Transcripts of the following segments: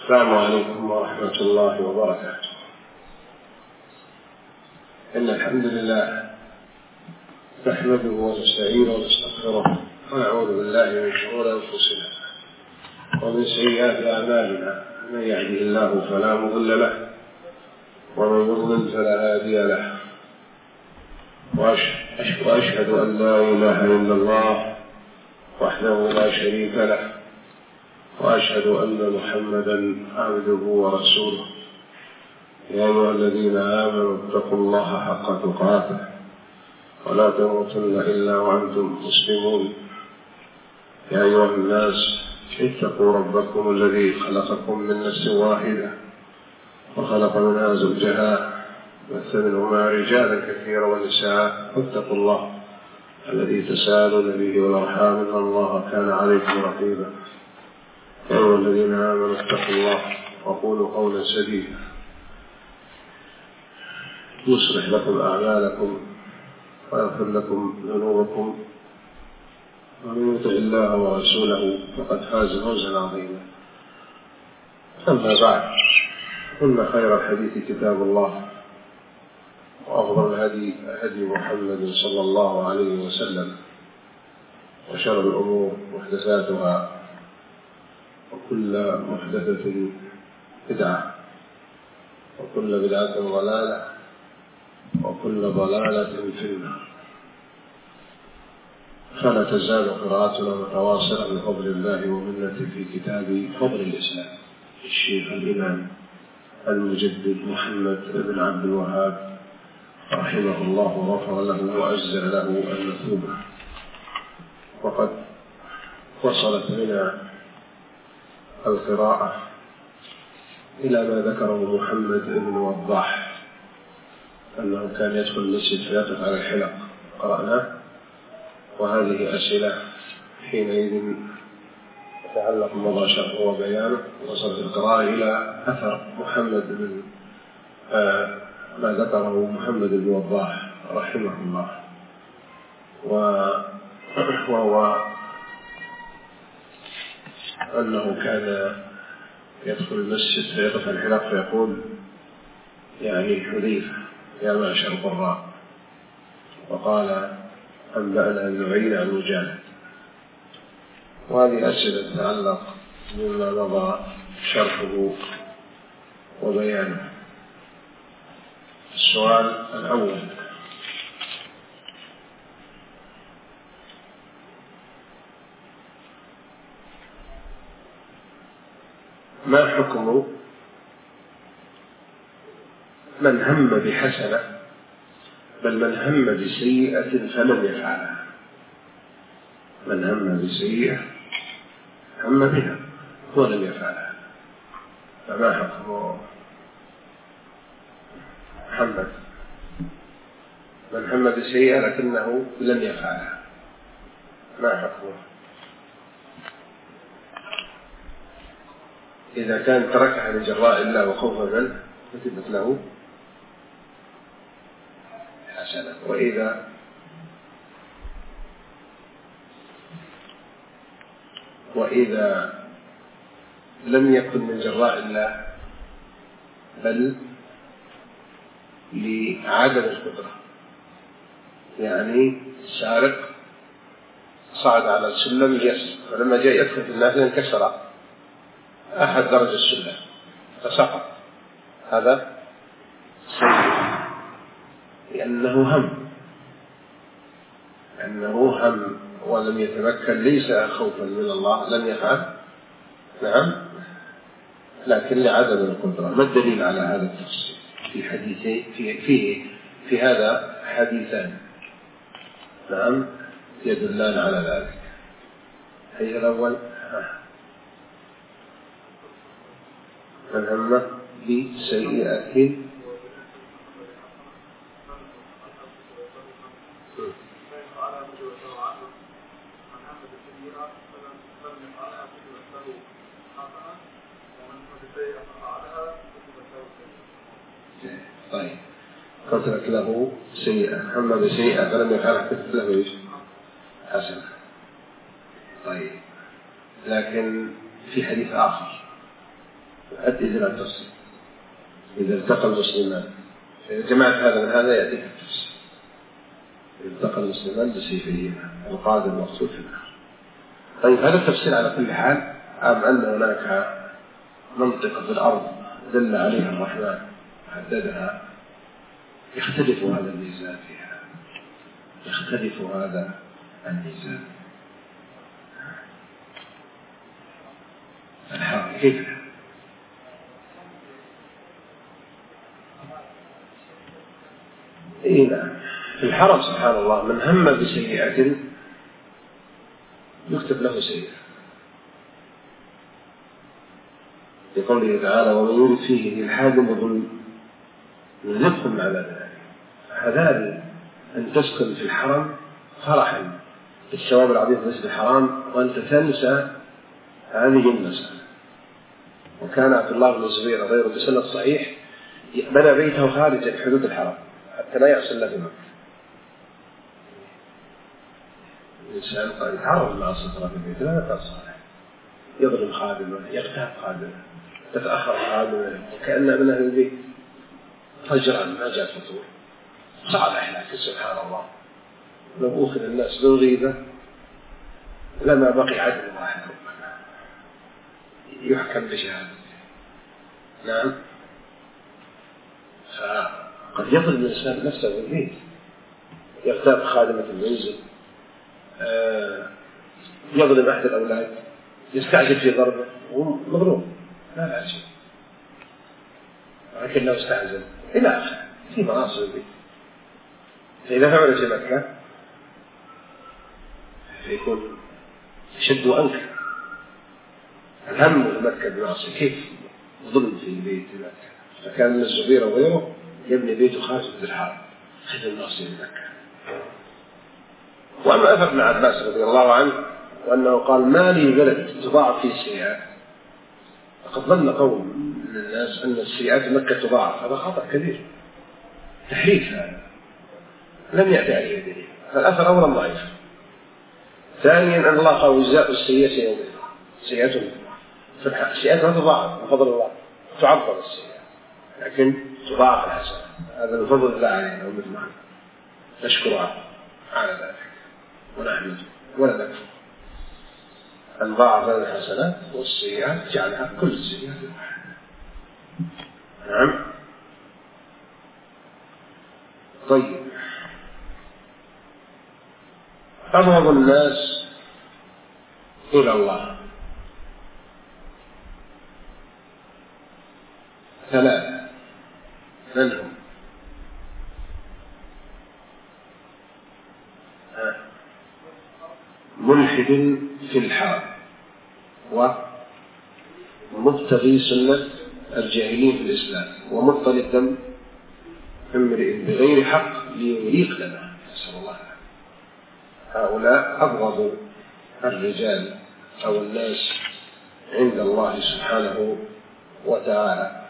السلام عليكم ورحمة الله وبركاته. إن الحمد لله نحمده ونستعينه ونستغفره ونعوذ بالله من شرور أنفسنا ومن سيئات أعمالنا، من يهده الله فلا مضل له ومن يضلل فلا هادي له، وأشهد أن لا إله إلا الله وحده لا شريك له، وأشهد أن محمدا عبده ورسوله. يا أيها الذين آمنوا اتقوا الله حق تقاته ولا تموتن إلا وأنتم مسلمون. يا أيها الناس اتقوا ربكم الذي خلقكم من نفس واحدة وخلق منها زوجها وبث منهما رجالا كثيرا ونساء، واتقوا الله الذي تساءلون به والأرحام إن الله كان عليكم رقيبا. يا أيها الذين آمنوا اتقوا الله وقولوا قولا سديدا يصلح لكم أعمالكم ويغفر لكم ذنوبكم، ومن يطع الله ورسوله فقد فاز فوزا عظيما. أما بعد، إن خير الحديث كتاب الله، وأفضل الهدي هدي محمد صلى الله عليه وسلم، وشر الأمور محدثاتها، وكل محدثة بدعة، وكل بدعة ضلالة، وكل ضلالة في النار. فلا تزال قراءتنا متواصلة بفضل الله ومنته في كتاب فضل الإسلام الشيخ الإمام المجدد محمد بن عبد الوهاب رحمه الله وغفر له وأجزل له المثوبة. وقد وصلت بنا القراءة إلى ما ذكره محمد بن وضاح أنه كان يدخل المسجد فيقف على الحلق، قرأناه، وهذه أسئلة حينئذ يتعلق مضى شرحه وبيانه. وصلت القراءة إلى أثر محمد بن ما ذكره محمد بن وضاح رحمه الله، وهو أنه كان يدخل المسجد فيقف على الحلق فيقول يعني حذيفة يا معشر القراء، وقال أنبأنا أن نعين عن مجاهد. وهذه أسئلة تتعلق بما مضى شرحه وبيانه. السؤال الأول: ما حكم من هم بحسنة بل من هم بسيئة فلم يفعلها؟ من هم بسيئة هم بها ولم يفعلها، فما حكم محمد من هم بسيئة لكنه لم يفعلها؟ ما حكمه؟ إذا كان تركها لجراء الله وخوفا منه كتبت له حسنة، وإذا لم يكن من جراء الله بل لعدم القدرة، يعني السارق صعد على السلم ليسرق، فلما جاء يدخل في النافذة انكسر أحد درج السلم فسقط، هذا سيء لأنه هم ولم يتمكن، ليس خوفا من الله لم يفعل، نعم، لكن لعدم القدرة. ما الدليل على هذا التفصيل؟ في حديثين في هذا حديثان، نعم، يدلان على ذلك. الحديث الأول: من هم بسيئة طيب، كتبت له سيئة، هم بسيئة فلم يفعلها كتبت له ايش؟ حسنة. طيب، لكن في حديث آخر يؤدي إلى التفصيل. إذا التقى المسلمان، إذا جمعت هذا من هذا يأتيك التفصيل. إذا التقى المسلمان بسيفيهما القادم المقصود في الآخر. طيب هذا التفصيل على كل حال، أم أن هناك منطقة في الأرض دل عليها الرحمن حددها، يختلف هذا الميزان فيها، يختلف هذا الميزان. الحرب كيف؟ نعم، في الحرم سبحان الله من هم بسيئة يكتب له سيئة، لقوله تعالى ومن يرد فيه إلحاد بظلم نذقه من عذاب أليم. حذاري أن تسكن في الحرم فرحا بالثواب العظيم في الحرام وأنت تنسى هذه المسألة. وكان عبد الله بن الزبير غير بسند صحيح بنى بيته خارج حدود الحرم حتى لا يعصي الله في مكة. الإنسان قد يتعرض مع السطرة في البيت لا يقال صالح، يظلم خادمه، يغتاب خادمه، تتأخر خادمه وكأن ابن أهل البيت فجرا ما جاء فطور صالح. لكن سبحان الله لو أخذ الناس بالغيبة لما بقي عدل واحد يحكم بشهادته. نعم، فقد يظلم الإنسان نفسه في البيت، يغتاب خادمة المنزل، يظلم أحد الأولاد، يستعجل في ضربه وهو مظلوم لا شيء، ولكنه استعجل إلى آخره في مناصب البيت. فإذا فعل في مكة فيكون شد وأنكر. الهم في مكة بمعصية كيف ظلم في بيت مكة، فكان من الزبير وغيره يبني بيته خارج الحرم خذ المعصية في مكة. وأما أثر ابن عباس رضي الله عنه وأنه قال ما لي بلد تضاعف فيه السيئات، فقد ظن قوم من الناس أن السيئات في مكة تضاعف، هذا خطأ كبير، تحريف هذا لم يأتي عليه دليل. فالأثر أولا ضعيف. ثانيا أن الله قال وجزاء السيئة يوم سيئة، فالسيئات لا تضاعف بفضل الله، تعظم السيئات لكن تضاعف الحسنات. هذا بفضل الله علينا ومثل نشكر على ذلك ونحمد ولا نكفر أن ضاعف الحسنات والسيئات جعلها كل السيئات واحدة. نعم. طيب أبغض الناس إلى الله ثلاثة، من هم؟ ملحد في الحرم ومبتغي سنة الجاهلين في الإسلام ومطل الدم امرئ بغير حق ليليق لنا، نسأل الله. هؤلاء أبغض الرجال أو الناس عند الله سبحانه وتعالى.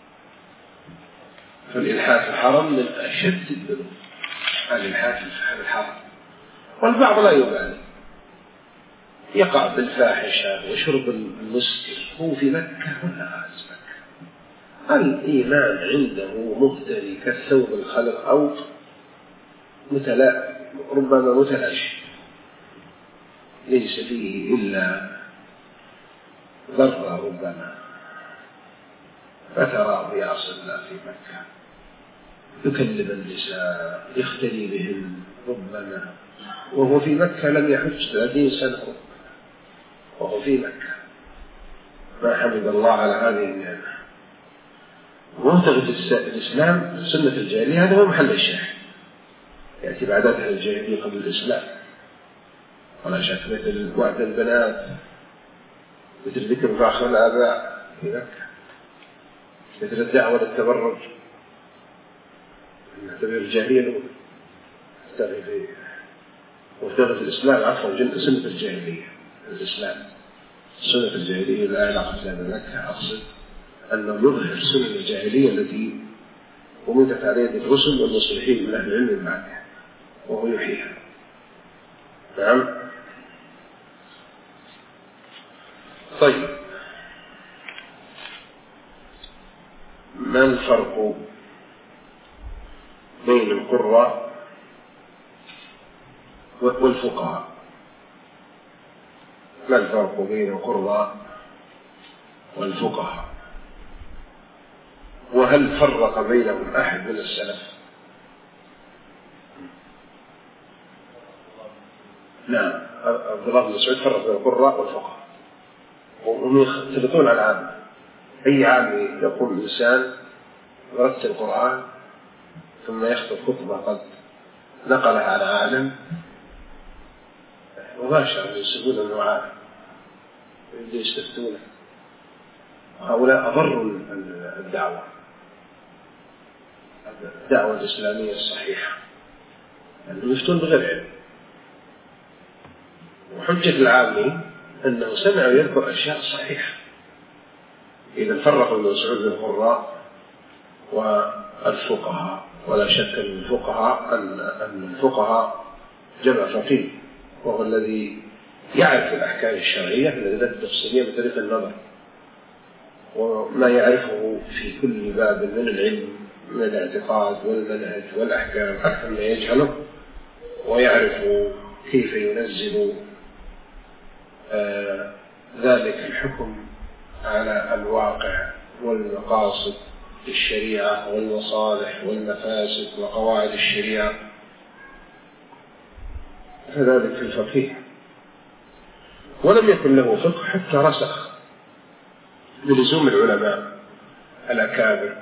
فالإلحاد في الحرم من أشد الذنوب، الإلحاد في الحرم. والبعض لا يبالي، يقع بالفاحشة وشرب المسكر هو في مكة ولا خارج مكة. الإيمان عنده مهتري كالثوب الخلق أو ربما متلاشي، ليس فيه إلا ذرة ربما. فتراه يعصي الله في مكة، يكلم النساء، يختلي بهم ربما، وهو في مكة لم يحج 30 سنة، وهو في مكة ما حمد الله على هذه النعمة. منتغ في الإسلام سنة الجاهلية، هذا هو محل الشاهد. يأتي بعدات الجاهلية قبل الإسلام ولا شك، مثل وعد البنات، مثل ذكر فاخر الآباء في مكة، مثل الدعوة للتبرج، نعتبر الجاهلية الأولى وارتغي في الإسلام عفوا سنة الجاهلية. الإسلام سنة الجاهلية لا علاقة لها بمكة، أقصد أنه يظهر سنة الجاهلية التي ومنت عليها الرسل والمصلحين من أهل العلم بعدها وهو يحييها. نعم. طيب ما الفرق بين القراء والفقهاء؟ ما الفرق بين القراء والفقهاء؟ وهل فرق بينهم أحد من السلف؟ نعم، عبد الله بن مسعود فرق بين القراء والفقهاء، وهم يختلطون على العام. أي عام يقول الإنسان رتل القرآن ثم يخطب خطبة قد نقلها على عالم مباشرة يسبون أنه عالم ويبدأ يستفتونه. هؤلاء أضروا الدعوة الإسلامية الصحيحة، أنهم يفتون بغير علم. وحجة العامي أنه سمع ويذكر أشياء صحيحة. إذا فرقوا بين مسعود القراء والفقهاء، ولا شك أن الفقهاء جمع فقيه، وهو الذي يعرف الأحكام الشرعية من الأدلة التفصيلية بطريق النظر، وما يعرفه في كل باب من العلم من الاعتقاد والمنهج والأحكام أكثر ما يجهله، ويعرف كيف ينزل ذلك الحكم على الواقع والمقاصد الشريعة والمصالح والمفاسد وقواعد الشريعة، فذلك الفقيه. ولم يكن له فقه حتى رسخ بلزوم العلماء الأكابر،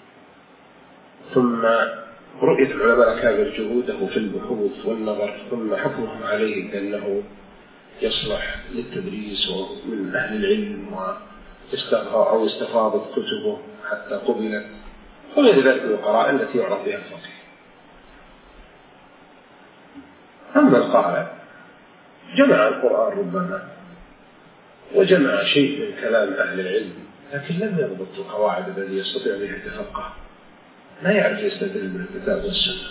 ثم رؤية العلماء الأكابر جهوده في البحوث والنظر، ثم حكمهم عليه بأنه يصلح للتدريس ومن أهل العلم أو استفاضت كتبه حتى قبلت، وغير ذلك من القرائن التي يعرف بها الفقه. أما القارئ جمع القرآن ربما وجمع شيء من كلام أهل العلم، لكن لم يضبط القواعد التي يستطيع بها يتفقه، لا يعرف يستدل بالكتاب والسنة،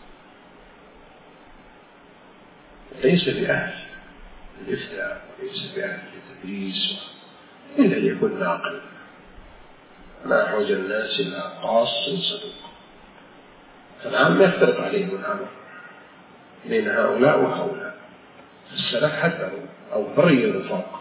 ليس بأهل الإفتاء وليس بأهل التدريس إلا أن يكون ناقل، ما أحوج الناس إلى قاص صدوق. فالعام يفترق عليهم الأمر بين هؤلاء وهؤلاء. السلف حذروا أو بريوا الفرق،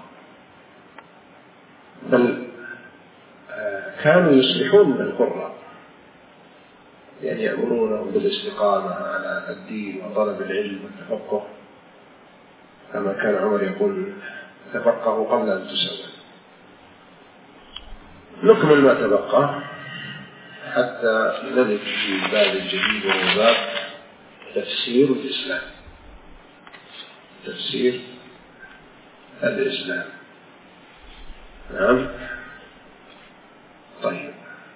بل كانوا يصلحون من القراء، يعني يأمرونهم بالاستقامة على الدين وطلب العلم والتفقه، كما كان عمر يقول تفقهوا قبل أن تسودوا. نكمل ما تبقى حتى نذهب في الباب الجديد، وهو باب تفسير الإسلام. تفسير الإسلام. نعم. طيب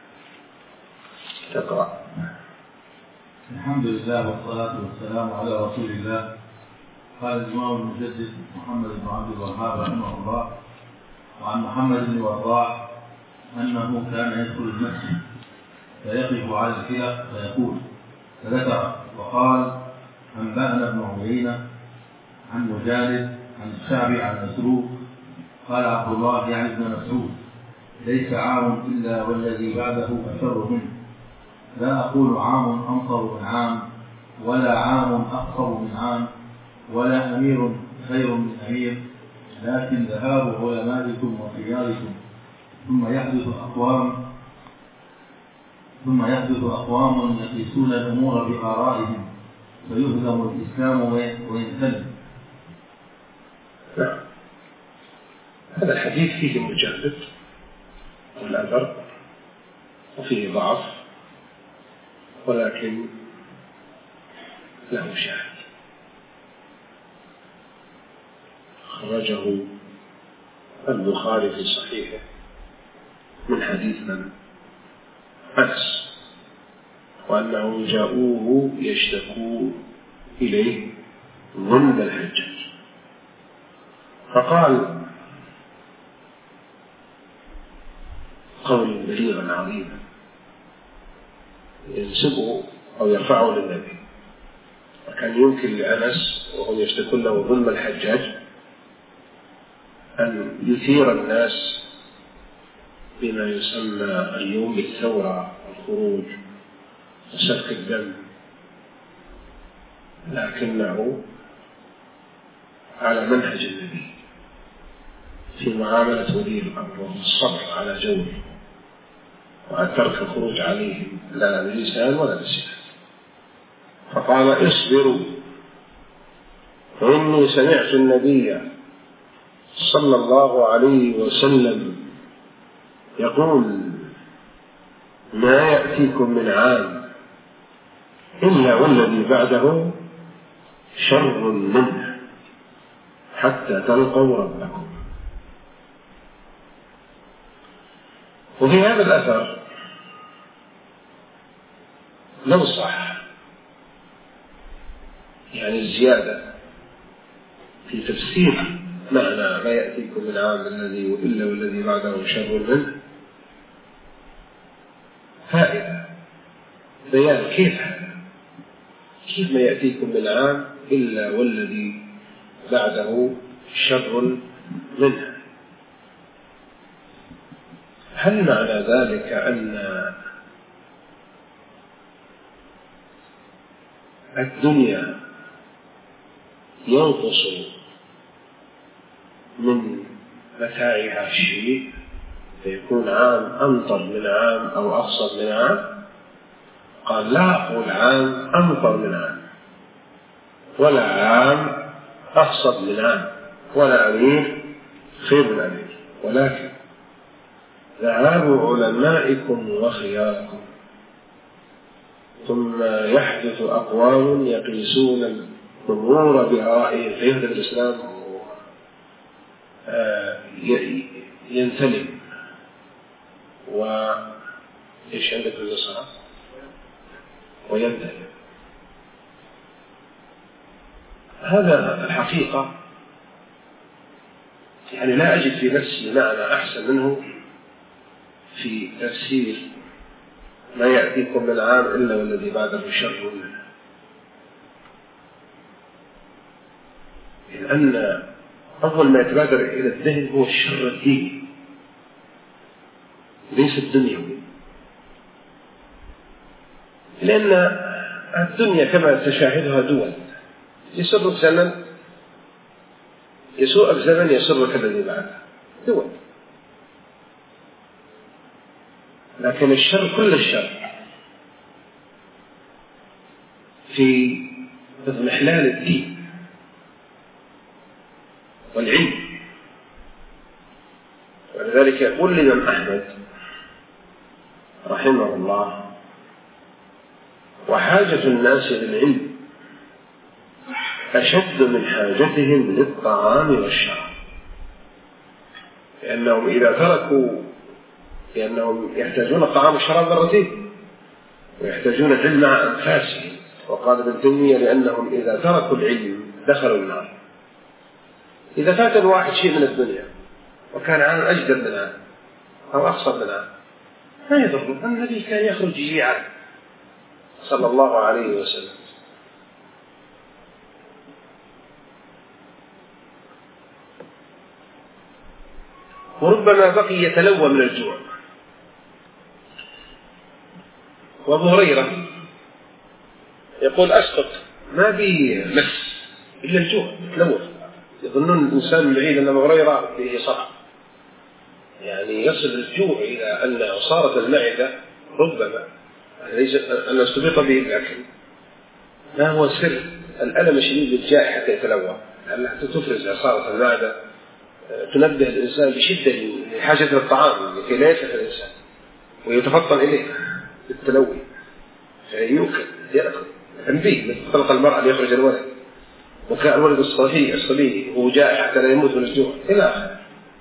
تقرأ. الحمد لله والصلاة والسلام على رسول الله. قال الإمام المجدد محمد بن عبد الوهاب رحمه الله: وعن محمد بن وضاح أنه كان يدخل المسجد فيقف على الحياء فيقول، فذكر وقال: أنبأنا ابن عيينة عن مجالد عن الشعبي عن مسروق قال عبد الله يعني ابن مسعود: ليس عام إلا والذي بعده أشر منه، لا أقول عام أمطر من عام، ولا عام أقصر من عام، ولا أمير خير من أمير، لكن ذهاب علمائكم وخياركم، ثم يحدث أقوام يقيسون الأمور بآرائهم فيهزم الإسلام وينتهي. هذا الحديث فيه مجدد والأثر وفيه ضعف، ولكن له شاهد. خرجه البخاري في صحيحه من حديث من؟ أنس، وأنهم جاءوه يشتكوا إليه ظلم الحجاج، فقال قول بليغا عظيما ينسبه أو يرفعه للنبي، وكان يمكن لأنس وهم يشتكون له ظلم الحجاج أن يثير الناس بما يسمى اليوم بالثورة والخروج وسفك الدم، لكنه على منهج النبي في معاملة ولي الأمر والصبر على جوره وعلى ترك الخروج عليهم لا بلسان ولا بسلاح. فقال اصبروا فإني سمعت النبي صلى الله عليه وسلم يقول ما يأتيكم من عام إلا والذي بعده شر منه حتى تلقوا ربكم. وفي هذا الأثر لو صح يعني الزيادة في تفسير معنى ما يأتيكم من عام الذي إلا والذي بعده شر منه فائدة بيان كيف ما يأتيكم من عام إلا والذي بعده شر منه. هل معنى ذلك أن الدنيا ينقص من متاعها شيء فيكون عام أمطر من عام أو أقصر من عام؟ قال لا أقول عام أمطر من عام ولا عام أقصر من عام ولا أمير خير من أمير، ولكن ذهاب علمائكم وخياركم ثم يحدث أقوام يقيسون الأمور بآرائهم فيهدم الإسلام ينتلم وإيش عندك النصارى وينتلم. هذا الحقيقة يعني لا أجد في نفسي معنى أحسن منه في تفسير ما يأتيكم من عام إلا والذي بعده شر منه، لأن أول ما يتبادر إلى الذهن هو الشر الديني ليس الدنيوي، لأن الدنيا كما تشاهدها دول يسرك زمن يسوءك زمن يسرك الذي بعده دول، لكن الشر كل الشر في اضمحلال الدين والعلم. ولذلك يقول الإمام أحمد رحمه الله وحاجة الناس للعلم أشد من حاجتهم للطعام والشراب، لأنهم يحتاجون الطعام والشراب مرتين ويحتاجون العلم مع أنفاسهم. وقال ابن تيمية لأنهم إذا تركوا العلم دخلوا النار. إذا فات الواحد شيء من الدنيا وكان عام أجدر منها أو أقصر منها ما يضره. النبي كان يخرج جيعا صلى الله عليه وسلم، وربما بقي يتلوى من الجوع. وأبو هريرة يقول أسقط ما بي مس إلا الجوع يتلوى. يظنون الإنسان من بعيد أن أبو هريرة به صرع، يعني يصل الجوع إلى أن صارت المعدة ربما ليس أن استبق به الأكل. ما هو سر الألم الشديد للجائع حتى يتلوى؟ حتى تفرز عصارة المعدة تنبه الإنسان بشدة لحاجة الطعام لكي لا يتلف الإنسان ويتفطن إليه بالتلوي فيؤكل يأكل تنبيه مثل طلق المرأة ليخرج الولد وكان الولد الصبي وهو جائع حتى لا يموت من الجوع إلى آخره.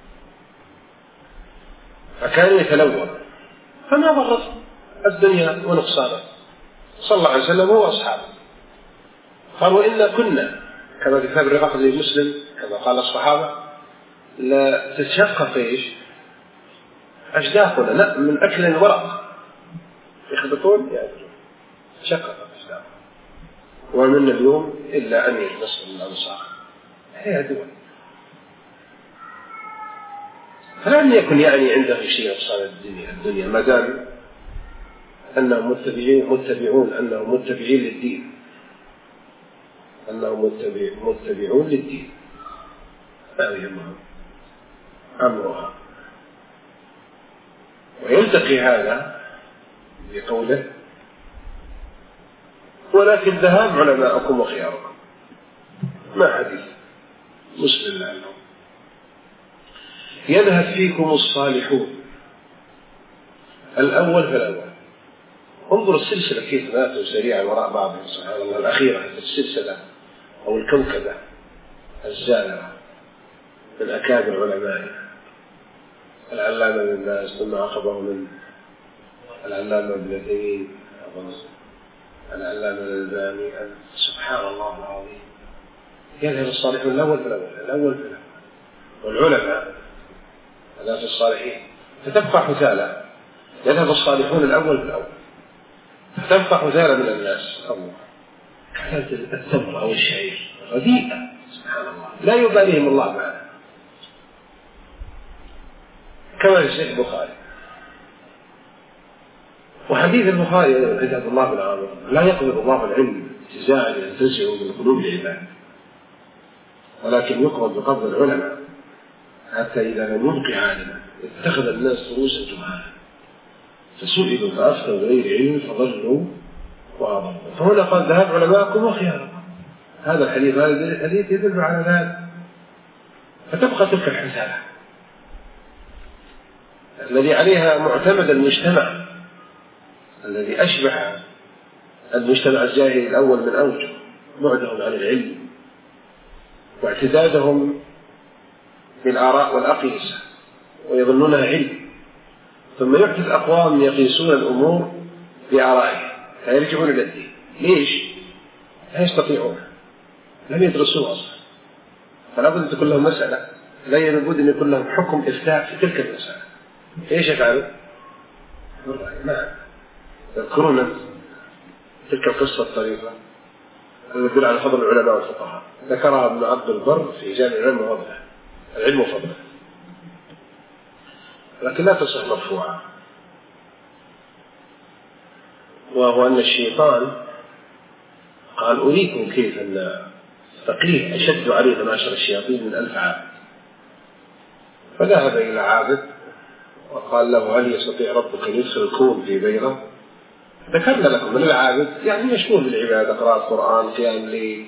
فكان يتلوى فما ضرت الدنيا ونقصانها صلى الله عليه وسلم هو أصحابه. قالوا إنا كنا كما في كتاب الرقاق للمسلم كما قال الصحابة لا تتشقق إيش أجداثنا لا من أكل الورق يخبطون يعني تشقق أجداثنا ومن اليوم إلا أمير مصر من الأنصار هي دول. فلم يكن يعني عنده شيء نقصان الدنيا ما دام أنهم متبعون أنهم متبعين للدين، أنهم متبعون للدين، هذه أمرها. ويلتقي هذا بقوله ولكن ذهاب علماءكم وخياركم، ما حديث مسلم عنه يذهب فيكم الصالحون الأول فالأول. انظر السلسلة كيف ماتوا سريعا وراء بعضهم سبحان الله. الأخيرة السلسلة أو الكوكبة الزالرة من أكابر علمائه، العلامة بن باز ثم عقبه من العلامة ابن تيمية العلامة الألباني، سبحان الله العظيم. يذهب الصالحون الأول فالأول والعلماء الناس الصالحين فتبقى حثالة. يذهب الصالحون الأول فالأول فتبقى حثالة من الناس. الله كانت التمر أو الشعير رديئة سبحان الله لا يباليهم الله معنا. كما في صحيح البخاري وحديث البخاري عند الله بن عامر لا يقبض الله العلم انتزاعا ينتزعه من قلوب العباد، ولكن يقبض بقبض العلماء حتى إذا لم يبق عالما اتخذ الناس رؤوسا جهالا فسئلوا فأفتوا بغير علم فضلوا وأضلوا. فهنا قال ذهب علماءكم وخياركم. هذا الحديث يدل على ذلك. فتبقى تلك الحسابة الذي عليها معتمد المجتمع الذي أشبه المجتمع الجاهلي الأول من أوجه بعدهم عن العلم واعتدادهم بالآراء والأقيسة ويظنونها علم، ثم يحدث أقوام يقيسون الأمور بآرائهم فيرجعون إلى الدين. ليش؟ لا يستطيعون، لم يدرسوها أصلا، فلا بد أن تكون لهم مسألة، لا يبد أن يكون لهم حكم إفتاء في تلك المسألة. إيش يفعلوا؟ نعم يذكرون تلك القصة الطريفة التي تدل على فضل العلماء والفقهاء، ذكرها ابن عبد البر في جامع العلم وفضله، لكن لا تصح مرفوعة. وهو أن الشيطان قال أريكم كيف أن فقيه أشد عليه معشر الشياطين من 1000 عابد. فذهب إلى عابد وقال له هل يستطيع ربك أن يدخل الكون في بيضة؟ ذكرنا لكم من العابد يعني مشغول بالعبادة، قراءة قرآن، قيام ليل،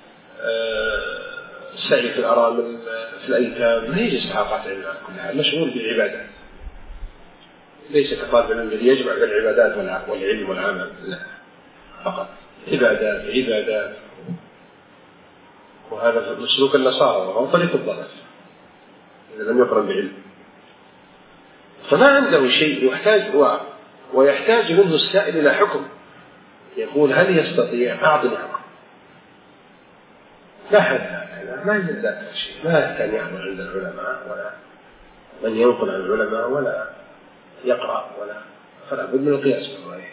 السعي في الأرامل، في الأيتام، ما يجي استحقاقات علم على كل حال، مشغول بالعبادة، ليس كطالب العلم الذي يجمع بين العبادات والعلم والعمل، لا فقط عبادات. وهذا مسلوك النصارى وهو طريق الضلال إذا لم يقرن بعلم. فما عنده شيء ويحتاج منه السائل إلى حكم، يقول هل يستطيع أعطني حكم؟ لا حد هذا، ما يجد ذلك الشيء، ما كان يحضر عند العلماء ولا من ينقل عن العلماء ولا يقرأ فلا بد من القياس بالرأي.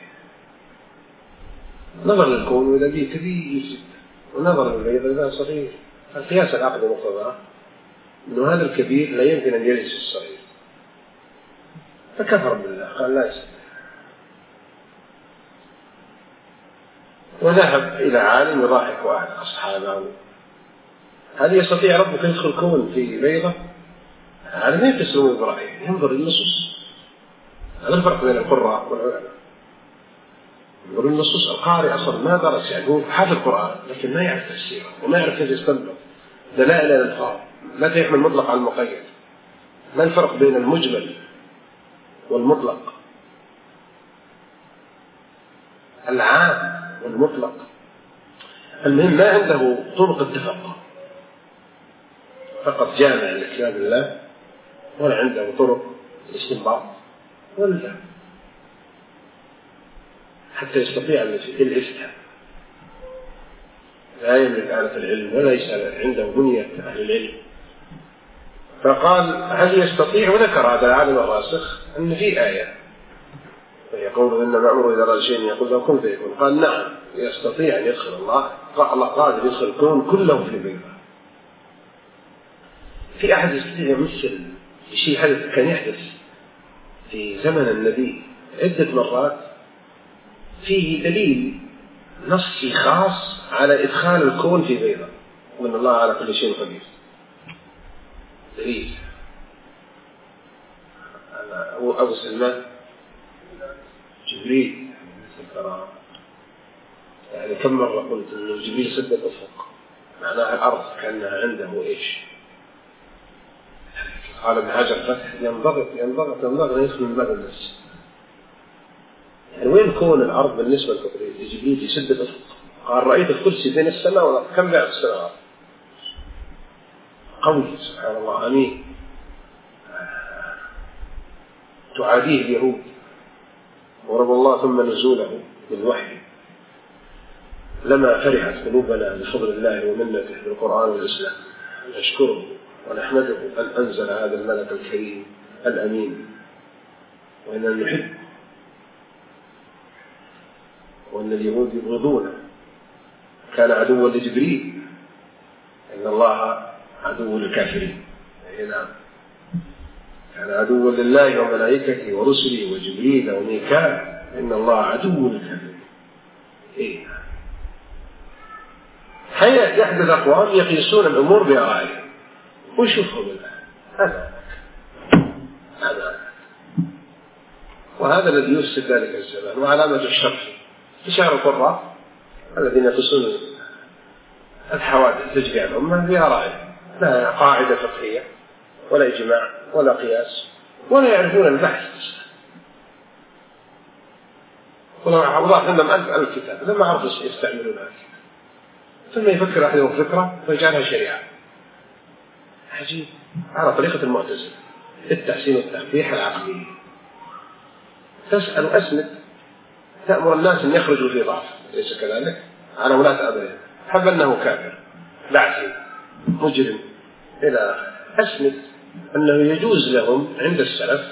نظر للكون وإذا به كبير جدا، ونظر للبيض إذا صغير. القياس العقل مقتضاه إنه هذا الكبير لا يمكن أن يلجس الصغير، فكفر بالله قال لا يستطيع. وذهب إلى عالم يضاحك أحد أصحابه هل يستطيع ربك يدخل الكون في بيضة؟ هذا ما يفسرون برأيه، ينظر للنصوص. هذا الفرق بين القراء والعلماء، يقول النصوص. القارئ أصلا ما درس، يعني حافظ القرآن لكن ما يعرف تفسيره وما يعرف كيف يستنبط دلائل الألفاظ، لا يحمل المطلق على المقيد. ما الفرق بين المجمل والمطلق، العام والمطلق؟ المهم ما عنده طرق التفقه، فقط جامع لكتاب الله، ولا عنده طرق الاستنباط ولا حتى يستطيع الإفتاء. لا يملك آلة العلم ولا يسأل عنده بنية أهل العلم. فقال هل يستطيع؟ وذكر هذا العالم الراسخ أن في آية يقول إنما أمره إذا رأى شيء يقول له كن فيكون. قال نعم يستطيع أن يدخل الله قادر يدخل الكون كله في بيضة. في أحد يستطيع يمثل شيء حدث كان يحدث في زمن النبي عدة مرات فيه دليل نصي خاص على إدخال الكون في بيضة، وأن الله على كل شيء قدير. دليل هو أبو سلمان جبريل، يعني كم مرة قلت أنه جبريل سد الأفق، معناها الأرض كأنها عنده إيش؟ قال ابن حجر فتح ينضغط يدخل من باب النفس. يعني وين كون الأرض بالنسبة لجبريل يسد الأفق؟ قال رأيت الكرسي بين السماء والأرض، كم بعد السماوات؟ قوي سبحان الله أمين. تعاديه اليهود ورب الله ثم نزوله بالوحي. لما فرحت قلوبنا بفضل الله ومنته بالقرآن والإسلام نشكره ونحمده أن أنزل هذا الملك الكريم الأمين، وأن نحب، وأن اليهود يبغضونه. كان عدوا لجبريل، إن الله عدو للكافرين. نعم، كان عدوا لله وملائكته ورسله وجبريل وميكال، إن الله عدو للكافرين. إيه، هيا يحدث أقوام يقيسون الأمور بآرائهم ويشوفهم الآن هذا، وهذا الذي يفسد ذلك الزمان. وعلامة الشر في شعر القراء الذين يقيسون الحوادث تجري على الأمة بآرائهم، لا قاعدة فقهية ولا إجماع ولا قياس، ولا يعرفون البحث. ولو أوضاح لهم ألف كتاب لما عرفوا يستعملونها، ثم يفكر أحدهم فكرة ويجعلها شريعة. عجيب. على طريقة المعتزلة التحسين والتنبيح العقلي. تسأل أسند، تأمر الناس أن يخرجوا في ضعف، ليس كذلك؟ على ولاة أمرهم، حب أنه كافر بعثي مجرم إلى أسند أنه يجوز لهم عند السلف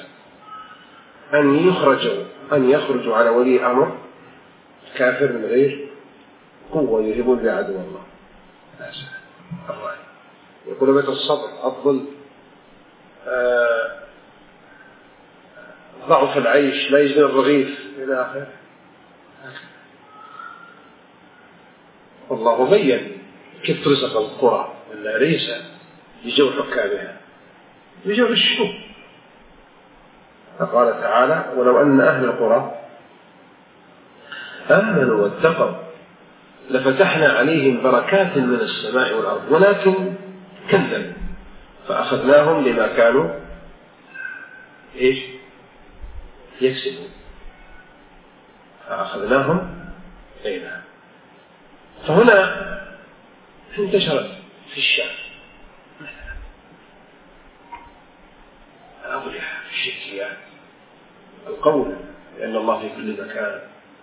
أن يخرجوا على ولي أمر كافر من غير قوة يهبون بعدو الله. يقول بيت الصبر الظل، ضعف العيش لا يجني الرغيف إلى آخره. والله بين كيف ترزق القرى، إلا ليس بجو حكامها، بجو الشعوب. فقال تعالى ولو أن أهل القرى آمنوا واتقوا لفتحنا عليهم بركات من السماء والأرض ولكن كذبوا فأخذناهم لما كانوا إيش يكسبون. فأخذناهم إلينا. فهنا انتشرت في الشام الأضرحة الشركيات، القول لأن الله في كل مكان،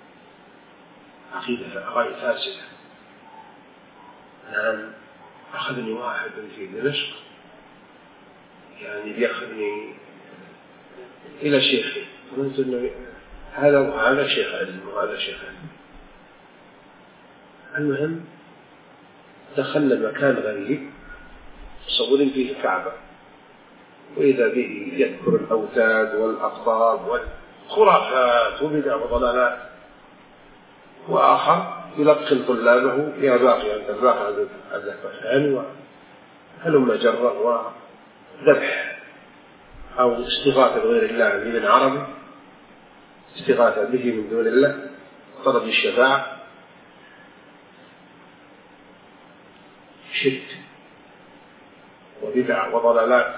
عقيدة فاسدة. نعم، أخذني واحد في دمشق، يعني بيأخذني إلى شيخي، قلت إنه هذا شيخ علم وهذا شيخ علم. المهم دخلنا مكان غريب مصورين فيه الكعبة، وإذا به يذكر الأوتاد والأقطاب والخرافات وبدع وضلالات، وآخر يلقن طلابه يا باقي أنت الباقي عز الثاني وهلم جرة وذبح أو استغاثة بغير الله من عربي، استغاثة به من دون الله، طلب الشفاعة، شرك وبدع وضلالات.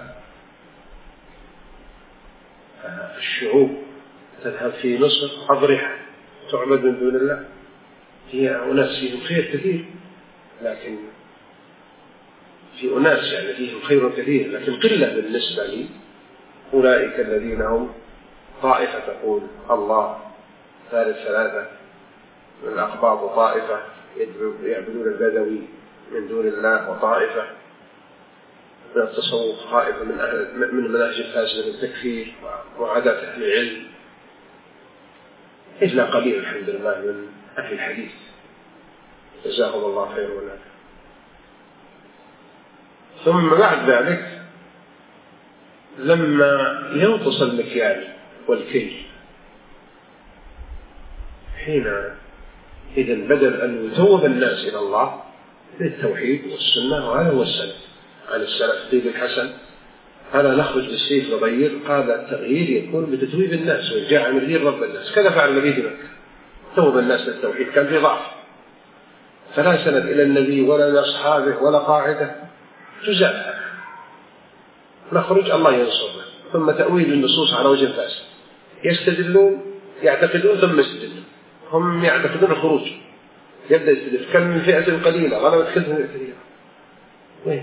الشعوب تذهب في مصر أضرحة تعبد من دون الله، هي أناس فيهم خير كثير، لكن في أناس يعني فيهم خير كثير لكن قلة بالنسبة لي. أولئك الذين هم طائفة تقول الله ثالث ثلاثة من الأقباط، وطائفة يعبدون البدوي من دون الله، وطائفة من التصوف، طائفة من المناهج الفاسدة من التكفير وعادات أهل العلم، إلا قليل الحمد لله من أهل الحديث جزاهم الله خير ولنا. ثم بعد ذلك لما ينقص المكيال والكيل حين إذن بدل أن يتوب الناس إلى الله بالتوحيد والسنة، وهذا هو السلف عن السلف طيب الحسن. هذا نخرج بالسيف نغير، قال التغيير يكون بتتويب الناس وإرجاع أمر رب الناس. كذا فعل النبي في مكة، توب الناس للتوحيد، كان في ضعف، فلا سند إلى النبي ولا لأصحابه ولا قاعدة تزال. نخرج الله ينصرنا. ثم تأويل النصوص على وجه فاسد، يستدلون يعتقدون ثم يستدلون. هم يعتقدون الخروج، يبدأ يستدل كم من فئة قليلة غلبت فئة كثيرة. وين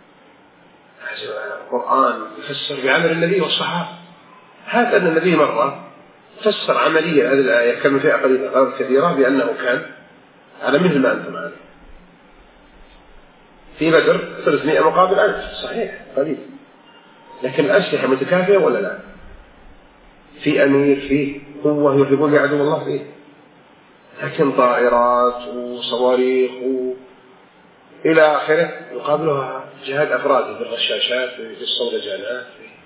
القرآن يفسر بعمل النبي والصحابة. هذا أن النبي مرة فسر عمليا هذه الآية كم من فئة قليلة غلبت كثيرة بأنه كان على مثل ما أنتم عليه. في بدر 300 مقابل 1000 صحيح قليل، لكن الأسلحة متكافئة ولا لا؟ في أمير، فيه قوة يحبون يعدو الله فيه، لكن طائرات وصواريخ إلى آخره يقابلها جهاد أفراد بالرشاشات بالصولجانات.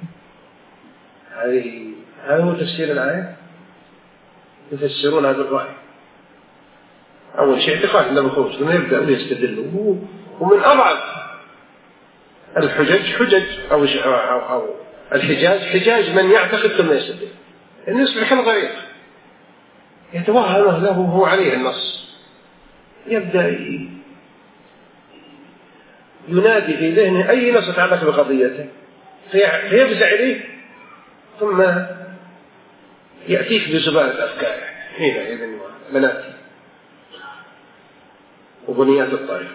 هذا هو تفسير الآية. يفسرون هذا الرأي. أول شيء اعتقاد أنه بخروج، ثم يبدأ يستدلوا. ومن أضعف الحجج أو الحجاج حجاج من يعتقد ثم يستدل، إنه يصبح غريب يتوهم له هو عليه النص، يبدأ ينادي في ذهنه أي نص يتعلق بقضيته فيفزع إليه، ثم يأتيك بزبالة أفكاره حينئذ مناتي وبنيات الطريق.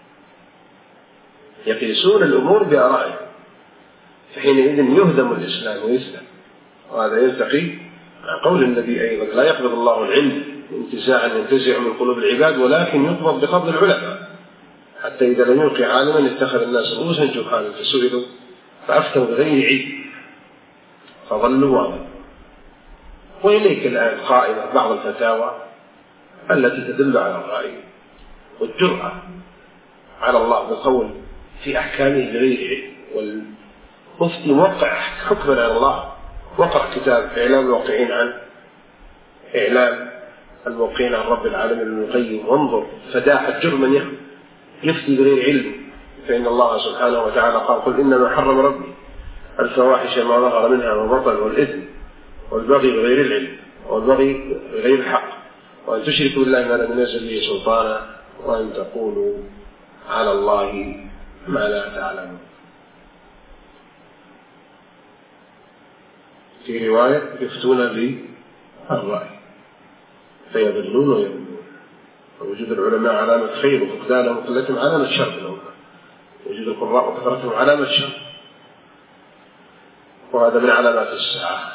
يقيسون الأمور بآرائهم، فحينئذ يهدم الإسلام ويسلم. وهذا يلتقي مع قول النبي أيضا: لا يقبض الله العلم انتزاعا ينتزع من قلوب العباد، ولكن يقبض بقبض العلماء، حتى إذا لم يلقي عالما اتخذ الناس رؤوسا جهالا فسئلوا فأفتوا بغير علم فضلوا وضلوا. وإليك الآن قائمة بعض الفتاوى التي تدل على الرأي والجرأة على الله بقول في أحكامه بغير علم، والمفتي موقع حكما على الله. وقع كتاب إعلام الواقعين عن إعلام الموقعين عن رب العالمين ابن القيم، وانظر فداحة جرما يفتي بغير علم. فإن الله سبحانه وتعالى قال: قل إنما حرم ربي الفواحش ما ظهر منها وبطن والإثم والبغي بغير العلم والبغي بغير الحق وأن تشركوا بالله ما لم ينزل به سلطانا وأن تقولوا على الله ما لا تعلمون. في رواية: يفتون بالرأي فيضلون ويضلون. ووجود العلماء علامة خير، وفقدانهم وقلتهم علامة شر لهم. وجود القراء وكثرتهم علامة شر، وهذا من علامات الساعة.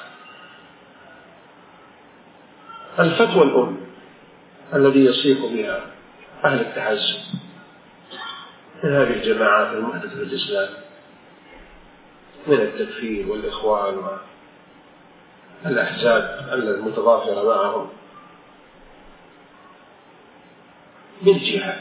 الفتوى الأم الذي يصيح بها أهل التحزب من هذه الجماعات المحدثة في الإسلام من التكفير والإخوان والأحزاب المتضافرة معهم بالجهاد،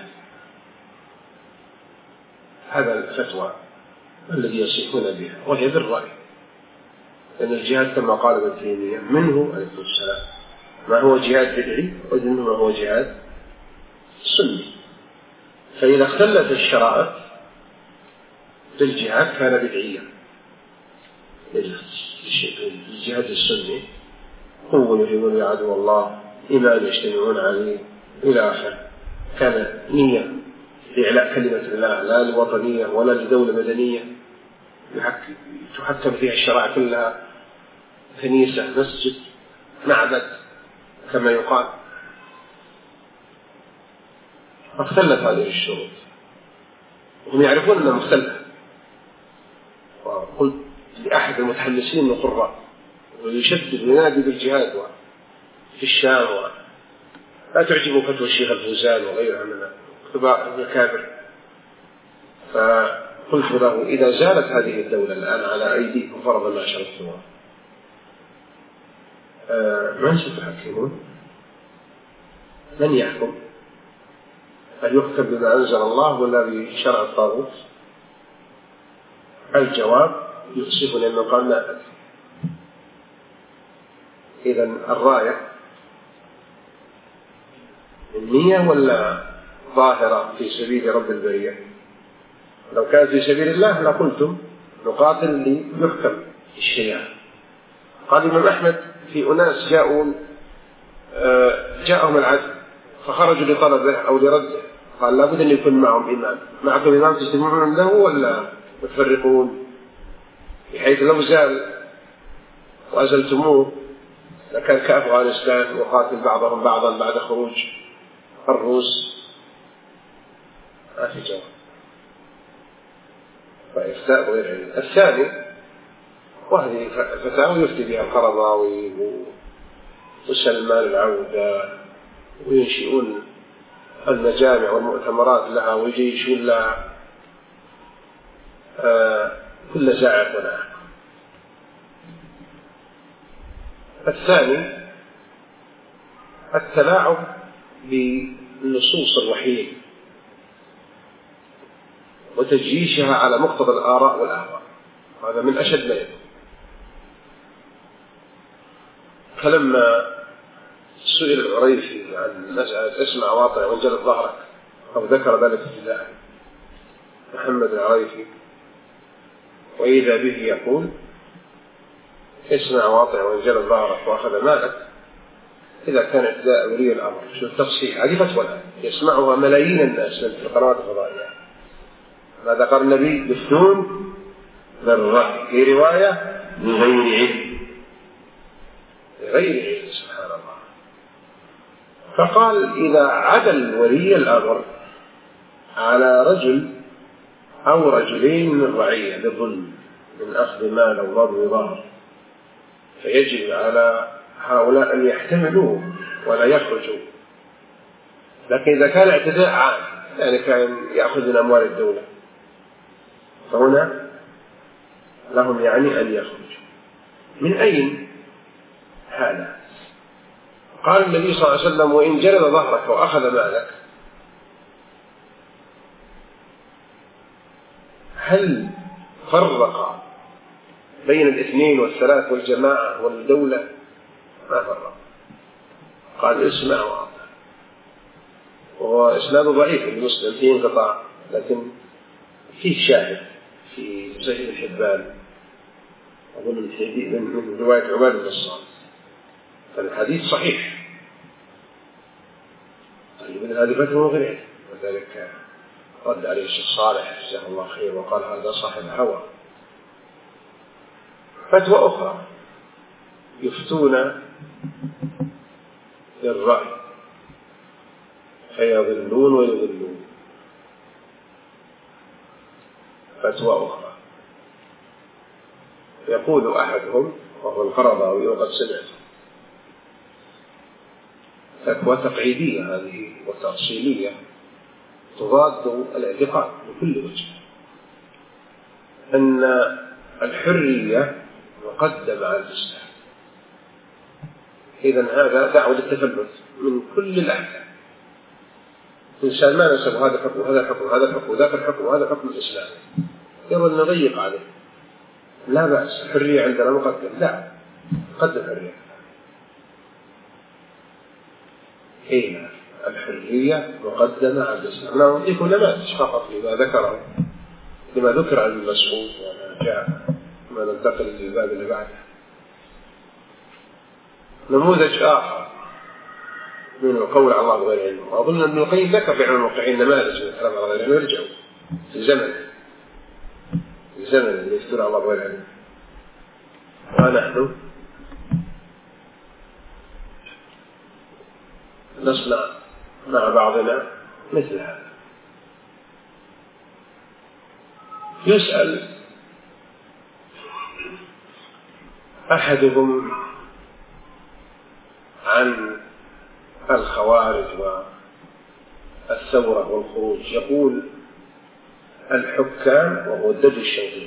هذا الفتوى الذي يصيحون بها، وهي بالرأي. لأن الجهاد كما قال ابن تيمية منه عليه السلام ما هو جهاد بدعي ومنه ما هو جهاد سني. فإذا اختلت الشرائط بالجهاد كان بدعيا. الجهاد السني قوة يريدون عدو الله، إيمان يجتمعون عليه إلى آخره، كان نية لإعلاء كلمة الله لا لوطنية ولا لدولة مدنية تحكم فيها الشرائع كلها، كنيسة مسجد معبد كما يقال. فاختلت هذه الشروط وهم يعرفون أنها مختلفة. وقلت لأحد المتحمسين من القراء ويشدد وينادي بالجهاد في الشام لا تعجبه فتوى الشيخ الفوزان وغيرها من الكابر. فقلت له: إذا زالت هذه الدولة الآن على أيديكم فرضا ما شرفتموها من ستحكمون؟ من يحكم؟ هل يحكم بما أنزل الله ولا بشرع الطاغوت؟ الجواب: يؤسفني أنه قال ما أدري. إذن الراية النية ولا ظاهرة في سبيل رب البرية؟ لو كانت في سبيل الله لقلتم نقاتل ليحكم الشريعة. قال الإمام أحمد في أناس جاءهم العدل فخرجوا لطلبه أو لرده، قال لابد أن يكون معهم إمام. معكم إمام تجتمعون له ولا تفرقون؟ بحيث لو زال وأزلتموه لكان كأفغانستان يقاتل بعضهم بعضا بعد خروج الروس. ما في جواب. فإفتاء غير علم. الثاني، وهذه فتاوى يفتي بها القرضاوي وسلمان العودة، وينشئون المجامع والمؤتمرات لها ويجيشون لها كل ساعة ونعم. الثاني التلاعب بالنصوص الوحية وتجيشها على مقتضى الآراء والأهواء، هذا من أشد ما يكون. فلما سئل العريفي عن مسألة اسمع واطع وانجلت ظهرك، أو ذكر ذلك في محمد العريفي، وإذا به يقول اسمع واطع وانجلت ظهرك وأخذ مالك، إذا كان اعتداء ولي الأمر. شو التفصيل؟ هذه فتوى يسمعها ملايين الناس في القنوات الفضائية. ماذا قال النبي؟ يفتون بالرأي، في رواية بغير علم، بغير علم. سبحان الله. فقال إذا عدل ولي الأمر على رجل أو رجلين من رعية بالظلم من أخذ مال أو ضرب ظهر، فيجب على هؤلاء أن يحتملوه ولا يخرجوا. لكن إذا كان اعتداء عام، يعني كان يأخذ من أموال الدولة، فهنا لهم يعني أن يخرجوا. من أين هذا؟ قال النبي صلى الله عليه وسلم وإن جلد ظهرك وأخذ مالك، هل فرق بين الاثنين والثلاث والجماعة والدولة؟ ما فرق. قال اسمع واطع. وهو إسناد ضعيف المسلم فيه انقطاع، لكن فيه شاهد في صحيح الحبان أظن من رواية عبادة بن الصامت، فالحديث صحيح. طيب هذه فتوى غير، وذلك رد عليه الشيخ صالح جزاه الله خير وقال هذا صاحب هوى. فتوى أخرى يفتون بالرأي فيضلون ويضلون. فتوى أخرى يقول أحدهم وهو القرضاوي وقد سمعت فتوى تقعيدية هذه وتأصيلية تضاد الاعتقاد بكل وجه، أن الحرية مقدمة على الإسلام. إذن هذا دعوة للتفلت من كل الأحكام. الإنسان ما نسب هذا الحكم وهذا الحكم وهذا الحكم وذاك الحكم وهذا الحكم الإسلامي، يرى أن نضيق عليه. لا بأس، الحرية عندنا مقدم، لا قدم الحرية. حين الحرية مقدمة على الإسلام. أنا أعطيكم نماذج فقط لما ذكر عن المسعود وما جاء، ما ننتقل للباب اللي بعده. نموذج آخر من القول على الله بغير علم، وأظن أن ابن القيم ذكر في علم الموقعين نماذج من الكلام على غير علم يرجعوا في الزمن اللي يفتون على الله بغير علم. ونحن نصنع مع بعضنا مثل هذا. يسأل أحدهم عن الخوارج والثورة والخروج، يقول الحكام وهو الدب الشوقي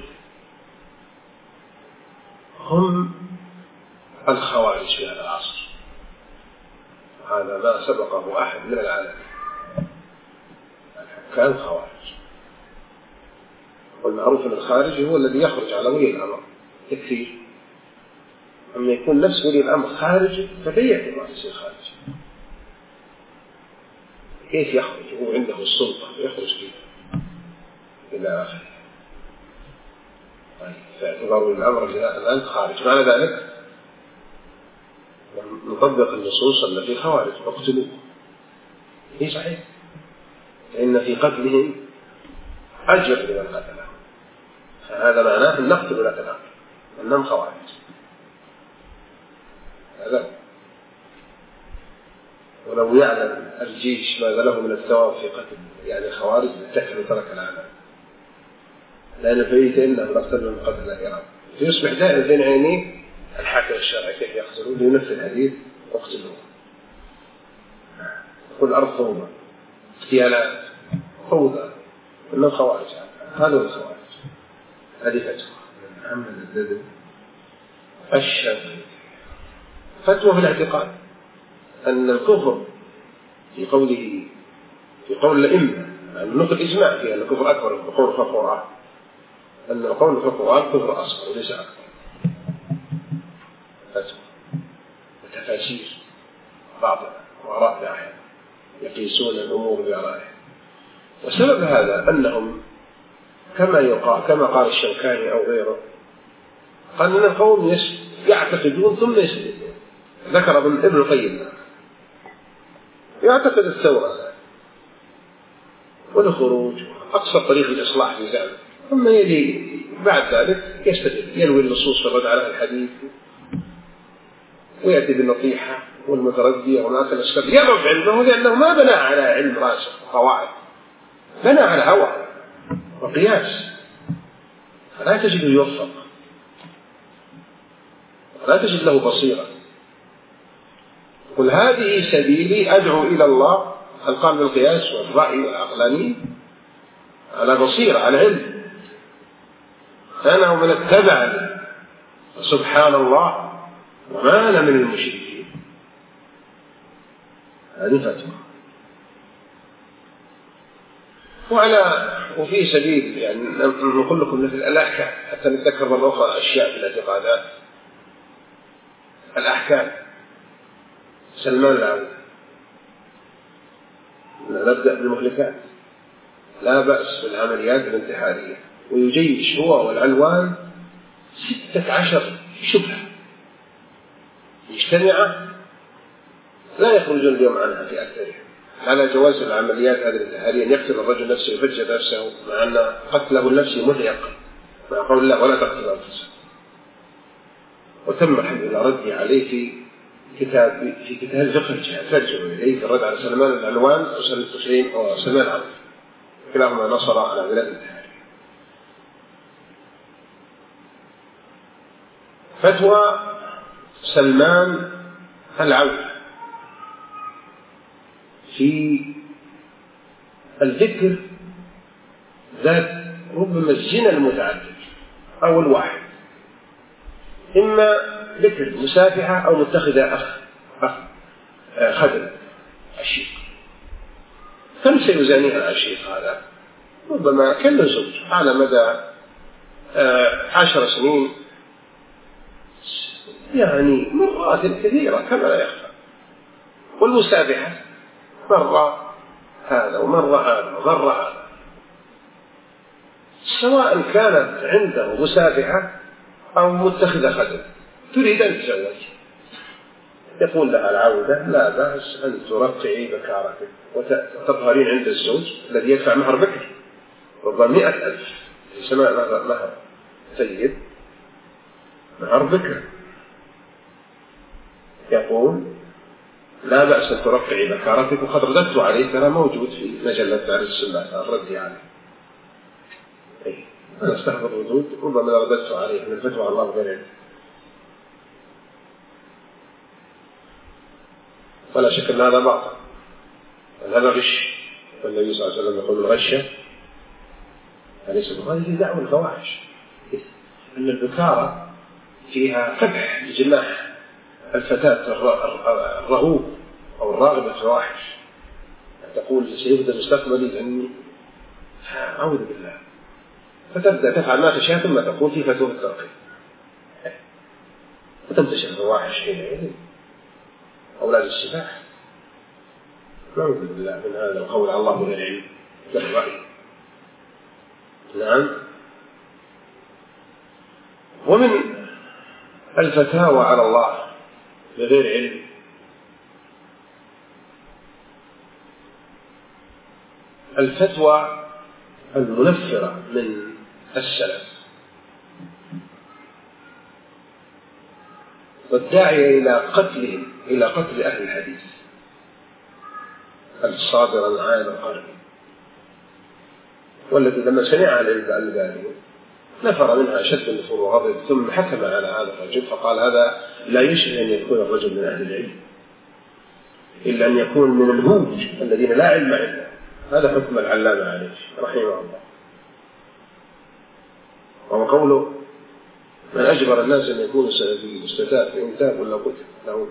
هم الخوارج في هذا العصر، هذا ما سبقه أحد من العالم. الحكام خوارج، والمعروف أن الخارجي هو الذي يخرج على ولي الأمر تكفير. أما يكون نفس ولي الأمر خارجي فبيعه ما يصير خارجي. كيف يخرج هو عنده السلطة يخرج فيه إلى آخره؟ طيب فاعتبروا الأمر الآن خارج. معنى ذلك نطبق النصوص التي خوارج اقتلوه. هي صحيح، فإن في قتلهم أجر لمن قتلهم، فهذا معناه أن نقتل لك الأمر أنهم خوارج. هذا ولو يعلم الجيش ماذا له من الثواب في قتل يعني خوارج لتكفي ترك العمل، لأن فيه إنه نقتل من قتل الإرهاب فيصبح دائما بين عينيه الحاكم الشرعي كيف يقتلون لنفس الحديث اقتلوه. كل أرض فوضى اغتيالات فوضى إنه خوارج. هذا هو الخوارج. هذه فتوى محمد الددو الشافعي. فتوى في الاعتقاد أن الكفر في قول الأئمة نقل إجماع فيها أن الكفر أكبر من قول القرآن، أن القول في القرآن كفر أصغر وليس أكبر. فتوى وتفاسير باطلة وآراء داحية يقيسون الأمور بآرائهم. وسبب هذا أنهم كما قال الشوكاني أو غيره قال أن القوم يعتقدون ثم يسلمون. ذكر ابن القيم يعتقد الثورة والخروج أقصى طريق الإصلاح في ذلك، ثم يلي بعد ذلك يستدل يلوي النصوص في الرد على الحديث ويأتي بالنصيحة والمتردية وناس الأشكال يرد علمه، لأنه ما بنى على علم راسخ قواعد، بنى على هوى وقياس، فلا تجد يوفق ولا تجد له بصيرة. قل هذه سبيلي أدعو إلى الله القام بالقياس والرأي والعقلاني على بصيرة على علم، أنا ومن اتبعني سبحان الله وما أنا من المشركين. هذه فتوى. وفي سبيل يعني نقول لكم مثل الأحكام حتى نتذكر مرة أخرى أشياء في الاعتقادات. الأحكام سلمان العود، نبدأ بالمهلكات، لا بأس بالعمليات الانتحارية، ويجيش هو والعنوان 16 شبهة مجتمعة لا يخرجون اليوم عنها في أكثرها، على جواز العمليات هذه الانتحارية أن يقتل الرجل نفسه ويفجر نفسه، مع أن قتله النفس مضيق مع قول الله ولا تقتلوا أنفسكم. وتم الحمد لله ردي عليه في كتاب فقه الجهاد ترجم إليه في الرد على سلمان العنوان وسلمان العود، كلاهما نصر على بلاد الانتحارية. فتوى سلمان العود في الذكر ذات ربما الزنا المتعدد أو الواحد، إما ذكر مسافحة أو متخذة خدم عشيق. كم سيزانيها العشيق هذا؟ ربما كان زوج على مدى 10 سنين، يعني مرات كثيرة كما لا يخفى. والمسافحة مرة هذا ومرة هذا ومرة هذا، سواء كانت عنده مسافحة أو متخذة خدم تريد أن تتزوج، يقول لها العودة لا بأس أن ترقعي بكارتك وتظهرين عند الزوج الذي يدفع مهر بكر ربما 100,000 في سماء مهر سيد مهر بكر، يقول لا بأس أن ترقعي بكارتك، وقد رددت عليه ترى موجود في مجلة دار السنة ردي عليه. أنا استحضر ردود ربما رددت عليه من الفتوى الله غيره، ولا شك أن هذا باطل، هذا غش، والنبي صلى الله عليه وسلم يقول الغشة أليس بغير دعوة الفواحش، أن البكارة فيها فتح لجناح الفتاة الرغوب أو الراغبة في الفواحش، تقول سيبدأ مستقبلي لأني أعوذ بالله. فتبدأ تفعل ما تشاء ثم تقول في فتوى الترقية وتنتشر الفواحش حينئذ أولاد السفاح. نعوذ بالله من هذا القول على الله بغير علم بالرأي. نعم. ومن الفتاوى على الله بغير علم الفتوى المنفرة من السلف والداعية إلى قتلهم، إلى قتل أهل الحديث الصادر عن القرن، والذي لما سمع الألباني نفر منها شد النفور وغضب ثم حكم على هذا الرجل فقال هذا لا يشبه أن يكون الرجل من أهل العلم إلا أن يكون من الهوج الذين لا علم عندهم. هذا حكم العلامة عليه رحمه الله. وهو قوله من أجبر الناس أن يكونوا سلفيين مستتاب في إنتاج ولا قتل له.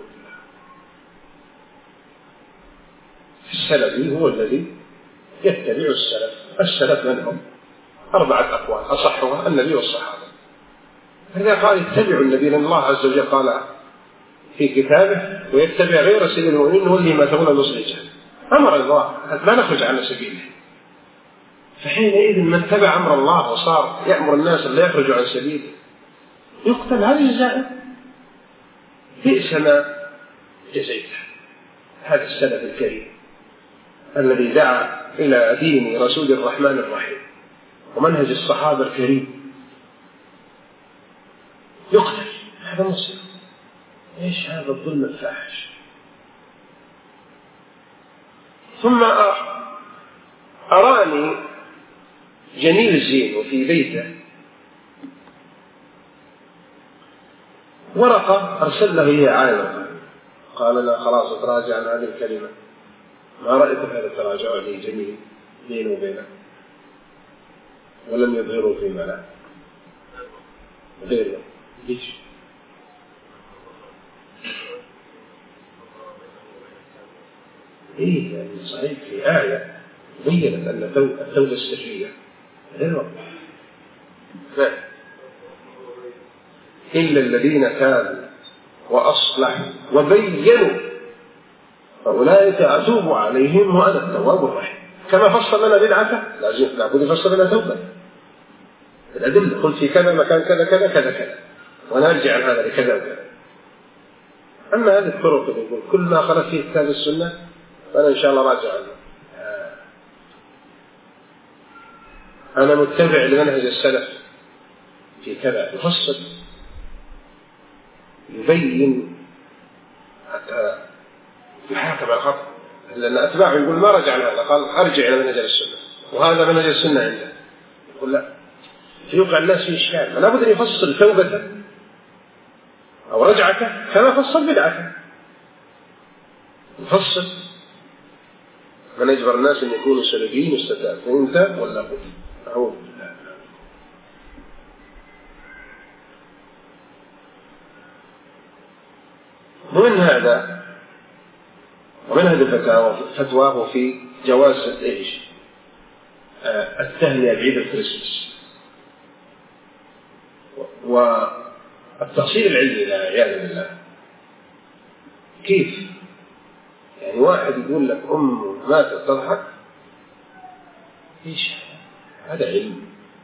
السلفي هو الذي يتبع السلف. السلف من هم؟ 4 أقوال أصحها النبي والصحابة. إذا قال اتبعوا النبي لأن الله عز وجل قال في كتابه ويتبع غير سبيل المؤمنين نوليه ما تولى نصلي جهنم. أمر الله ما نخرج عن سبيله. فحينئذ من تبع أمر الله وصار يأمر الناس لا يخرجوا عن سبيله يقتل. هذه الزائد بئس ما جزيته. هذا السلف الكريم الذي دعا إلى دين رسول الرحمن الرحيم ومنهج الصحابة الكريم يقتل. هذا مصير. إيش هذا الظلم الفاحش؟ ثم أراني جميل الزين وفي بيته ورقة أرسل له هي عالم قال أنا خلاص أتراجع عن هذه الكلمة. ما رأيك هذا التراجع لي جميل بينه وبينه ولم يظهروا في ملا غيره. ليش؟ إيه يعني صحيح في آية بيّنت أن التوبة السرية غير واضحة. إلا الذين تابوا وأصلحوا وبينوا فأولئك أتوب عليهم وأنا التواب الرحيم. كما فصل لنا بدعته لابد يفصل لنا توبة الأدلة. قلت في كذا مكان كذا كذا كذا كذا ونرجع عن هذا لكذا وكذا. أما هذه الطرق اللي يقول كل ما خلت فيه كتاب السنة فأنا إن شاء الله راجع عنه. أنا متبع لمنهج السلف في كذا يفصل يبين حتى يحاكم على الخطأ. لأن أتباعه يقول ما رجع عن هذا قال أرجع إلى منهج السنة وهذا منهج السنة عنده. يقول لا فيوقع الناس في إشكال. لابد أن يفصل توبته أو رجعته كما فصل بدعته. يفصل من يجبر الناس أن يكونوا سلفيين واستتاب فإنت ولا قتل. أعوذ بالله. ومن هذا ومن هذه فتواه في جواز إيش التهنئة بعيد الكريسماس والتقصير العلمي لا عياذ بالله. كيف يعني واحد يقول لك ماتت تضحك؟ إيش هذا علم؟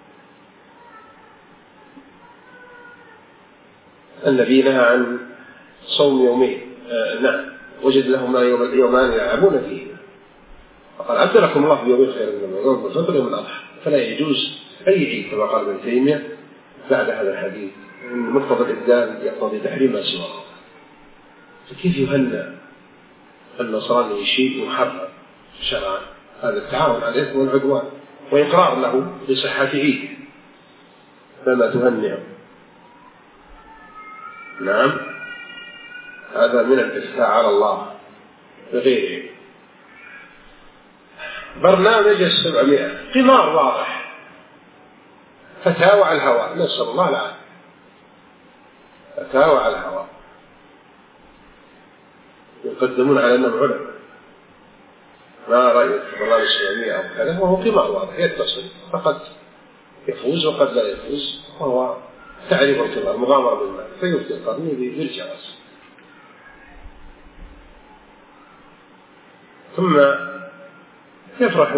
النبي نهى عن صوم يومين. نعم وجد لهم يومان يلعبون فيه فقال أبدلكم الله بيومين خير من يوم الفطر يوم الأضحى. فلا يجوز أي عيد كما قال ابن تيمية بعد هذا الحديث مقتضى الإبدال يقتضي تحريم ما سواه. فكيف يهنى النصراني شيء محرم شرعا؟ هذا التعاون على الإثم والعدوان وإقرار له بصحة عيده فما تهنئه. نعم هذا من الافتراء على الله بغيره. برنامج 700 قمار واضح فتاوى على الهواء نسأل الله العافية. فتاوى على الهواء يقدمون على أنهم علماء. ما رأيك برنامج 700 أو كذا وهو قمار واضح يتصل فقد يفوز وقد لا يفوز، وهو تعريف القمار مغامرة بالمال، فيفتي القرني بالجواز. ثم يفرح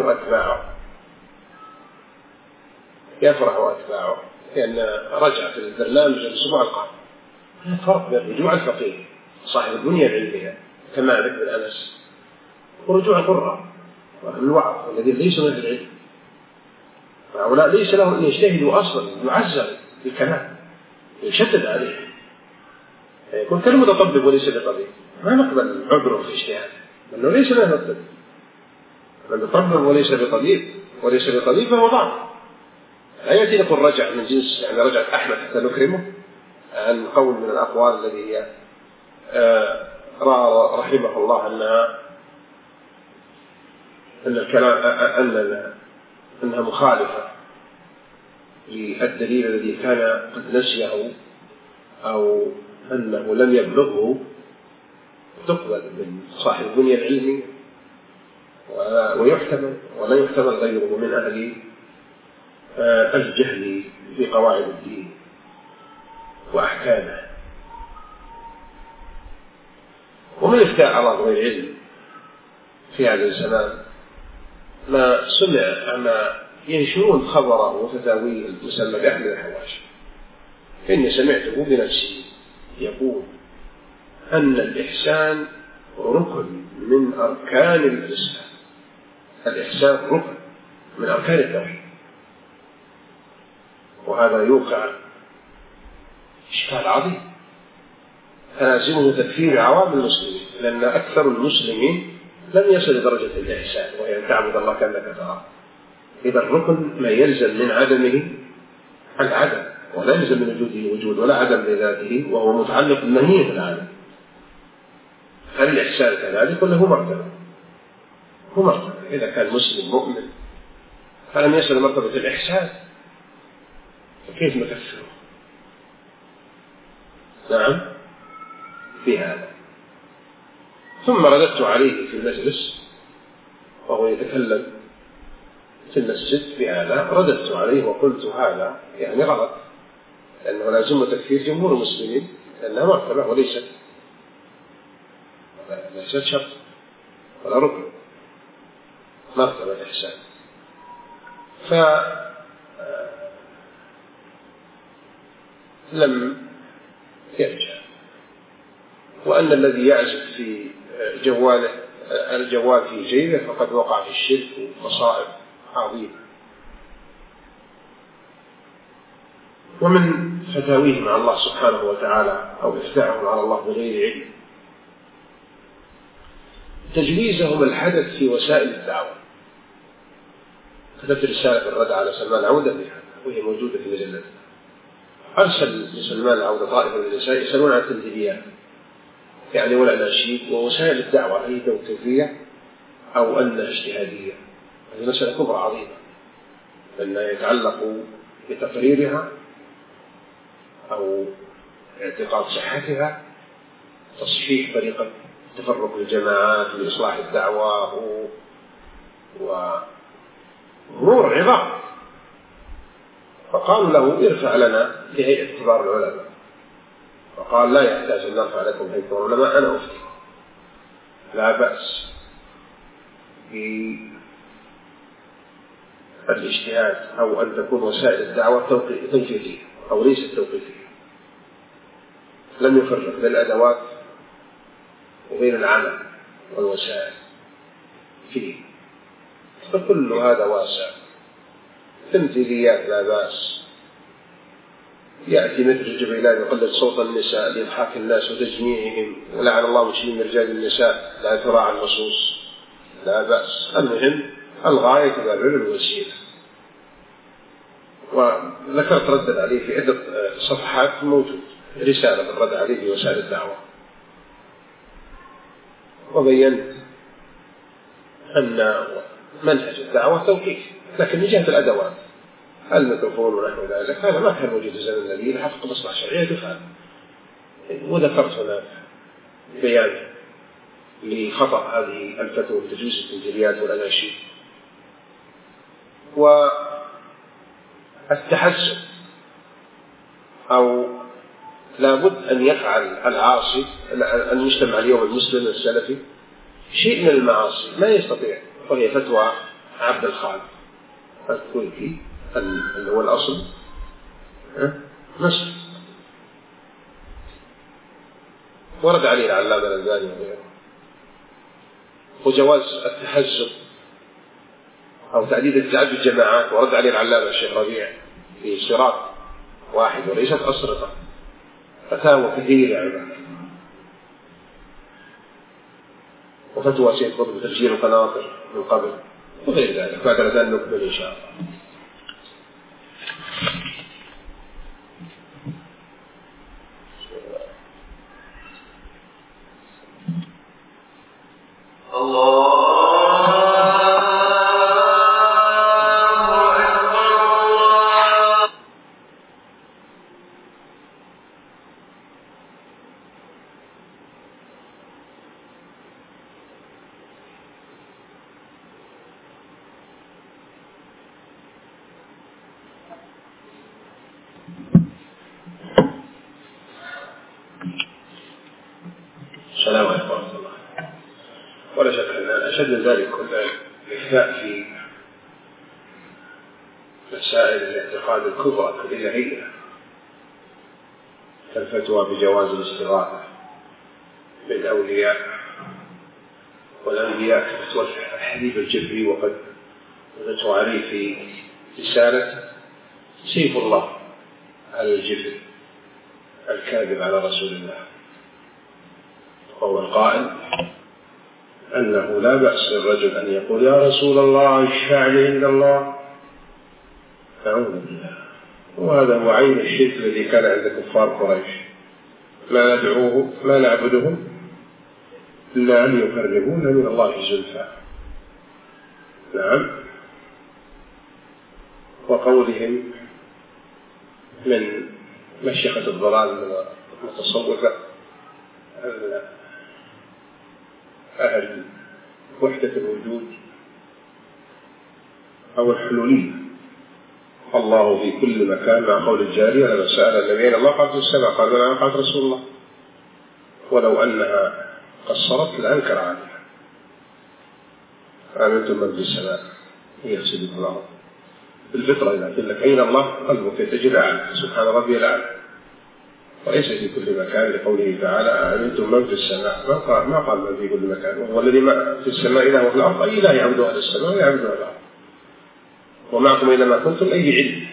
أتباعه لأن رجع في البرنامج الأسبوع القادم. الفرق بين رجوع الفقيه صاحب البنية العلمية كمالك بن أنس ورجوع القراء والوعظ الذين ليسوا من العلم، هؤلاء ليس لهم أن يجتهدوا أصلا، يعزل بالكلام يشدد عليه، يكون كالمتطبب وليس بطبيب، ما نقبل عذره في اجتهاد لأنه ليس له الطب، من يطبب وليس بطبيب فهو ضعف. لا يأتي لكم رجع من جنس يعني رجعة أحمد حتى نكرمه عن قول من الأقوال الذي هي رأى رحمه الله أنها مخالفة للدليل الذي كان قد نسيه أو أنه لم يبلغه، تقبل من صاحب البنية العلمي ويحتمل ولا يحتمل غيره من أهل الجهل في قواعد الدين وأحكامه. ومن افتاء على ضوء العلم في هذا الزمان ما سمع أما ينشرون خبره وفتاويه المسمى بأحمد الحواشي، إني سمعته بنفسي يقول أن الإحسان ركن من أركان الإسلام، الإحسان ركن من أركان التوحيد، وهذا يوقع إشكال عظيم تلازمه تكفير عوام المسلمين، لأن أكثر المسلمين لم يصل لدرجة الإحسان وهي أن تعبد الله كأنك تراه. إذا الركن ما يلزم من عدمه العدم، ولا يلزم من وجوده وجود ولا عدم لذاته، وهو متعلق بمنهيه العالم. هل الإحسان كذلك ولا هو مرتبة؟ هو مرتبة. إذا كان مسلم مؤمن فلم يصل لمرتبة الإحسان فكيف نكفره؟ نعم في هذا. ثم رددت عليه في المجلس وهو يتكلم في المسجد بهذا، رددت عليه وقلت هذا يعني غلط، لأنه لازم تكفير جمهور المسلمين لأنها مرتبة وليست شرط ولا ركن، مرتبة إحسان. فلم يرجع، وأن الذي يعزف في جواله الجوال في جيبه فقد وقع في الشرك ومصائب عظيمة. ومن فتاويه مع الله سبحانه وتعالى أو إفتاعهم على الله بغير علم تجويزهم الحدث في وسائل الدعوة. كتبت رسالة الرد على سلمان العودة بها وهي موجودة في مجلة. أرسل لسلمان العودة طائفة من النساء يسألون عن التمثيليات يعني والأناشيد ووسائل الدعوة، هي توقيفية أو أنها اجتهادية. هذه مسألة كبرى عظيمة لأنها يتعلق بتقريرها أو اعتقاد صحتها، تصحيح طريقة تفرق الجماعات لإصلاح الدعوة وأمور عظام. فقالوا له ارفع لنا لهيئة كبار العلماء، فقال لا يحتاج أن نرفع لكم هيئة كبار العلماء، أنا أفتي لا بأس بالاجتهاد أو أن تكون وسائل الدعوة توقيفية أو ليست توقيفية. لم يفرق بين الأدوات وبين العمل والوسائل فيه، فكل هذا واسع. تمثيليات لا بأس، يأتي مثل الجبيلان يقلد صوت النساء لإضحاك الناس وتجميعهم، ولعن الله مشين رجال النساء لا تراعى النصوص، لا بأس. المهم الغاية تبرر الوسيلة. وذكرت ردد عليه في عدة صفحات موجود رسالة الرد عليه في وسائل الدعوة، وبينت أن منهج الدعوة توقيف، لكن من جهة الأدوات الميكروفون ونحو ذلك هذا ما كان موجود في الزمن النبي لحقق مصلحة شرعية تفعل. وذكرت هنا بيان لخطأ هذه الفتوى بتجويز التمثيليات والأناشيد. التحسن، أو لابد أن يفعل العاصي المجتمع اليوم المسلم السلفي شيء من المعاصي ما يستطيع، وهي فتوى عبد الخالق الكويتي اللي هو الأصل مصر، ورد عليه العلامة الألباني وغيره. وجواز التحزب أو تعديد الجماعات ورد عليه العلامة الشيخ ربيع في صراط واحد وليست أسرطة، فتاوى كثيرة عبادة، وفتوى سيد قطب بتفجير القناطر من قبل وغير ذلك. بعد ذلك نكمل إن شاء الله. السلام عليكم ورحمة الله. ولا شك أن أشد ذلك الإفتاء في مسائل الاعتقاد الكبرى الإلهية كالفتوى بجواز الاستغاثة بالأولياء والأنبياء كفتوى الحبيب الجبري، وقد فتوى عليه في رسالة سيف الله على الجبري الكاذب على رسول الله، وهو القائل أنه لا بأس للرجل أن يقول يا رسول الله اشفع لي عند الله، أعوذ بالله. وهذا هو عين الشرك الذي كان عند كفار قريش، ما ندعوه ما نعبدهم إلا أن يقربونا من الله زلفى. نعم. وقولهم من مشيخة الضلال من المتصوفة أهل وحدة الوجود أو الحلولية، الله في كل مكان مع قول الجارية لما سأل النبي الله قال في السماء، قال من قال رسول الله، ولو أنها قصرت لأنكر عليها. آمنتم من في السماء يقصد الله بالفطرة، إذا قلت لك أين الله قلبك تجد الأعلى سبحان ربي الأعلى، وليس في كل مكان، لقوله تعالى آمنتم من في السماء، ما قال من في كل مكان، وهو الذي ما في السماء إله وفي الأرض، أي لا يعبد أهل السماء ولا يعبد أهل الأرض، ومعكم أينما كنتم أي بعلم.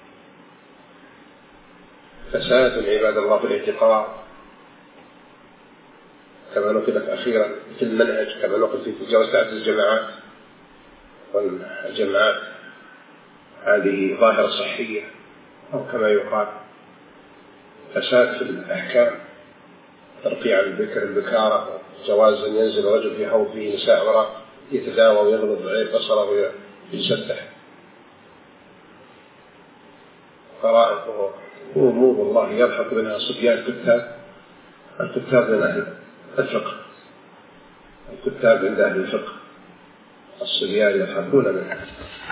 فساد عباد الله في الاعتقاد كما نقلت أخيرا في المنهج، كما نقل في تجاوز تعدد الجماعات، والجماعات هذه ظاهرة صحية أو كما يقال فساد في الأحكام، ترقيع البكر البكارة، جواز أن ينزل رجل في حوض فيه نساء وراء يتداوى ويغلظ غير بصره ويسبح، فرائض وأمور الله يلحق منها صبيان الكتاب من أهل الفقه، الكتاب عند أهل الفقه الصبيان يلحقون منها.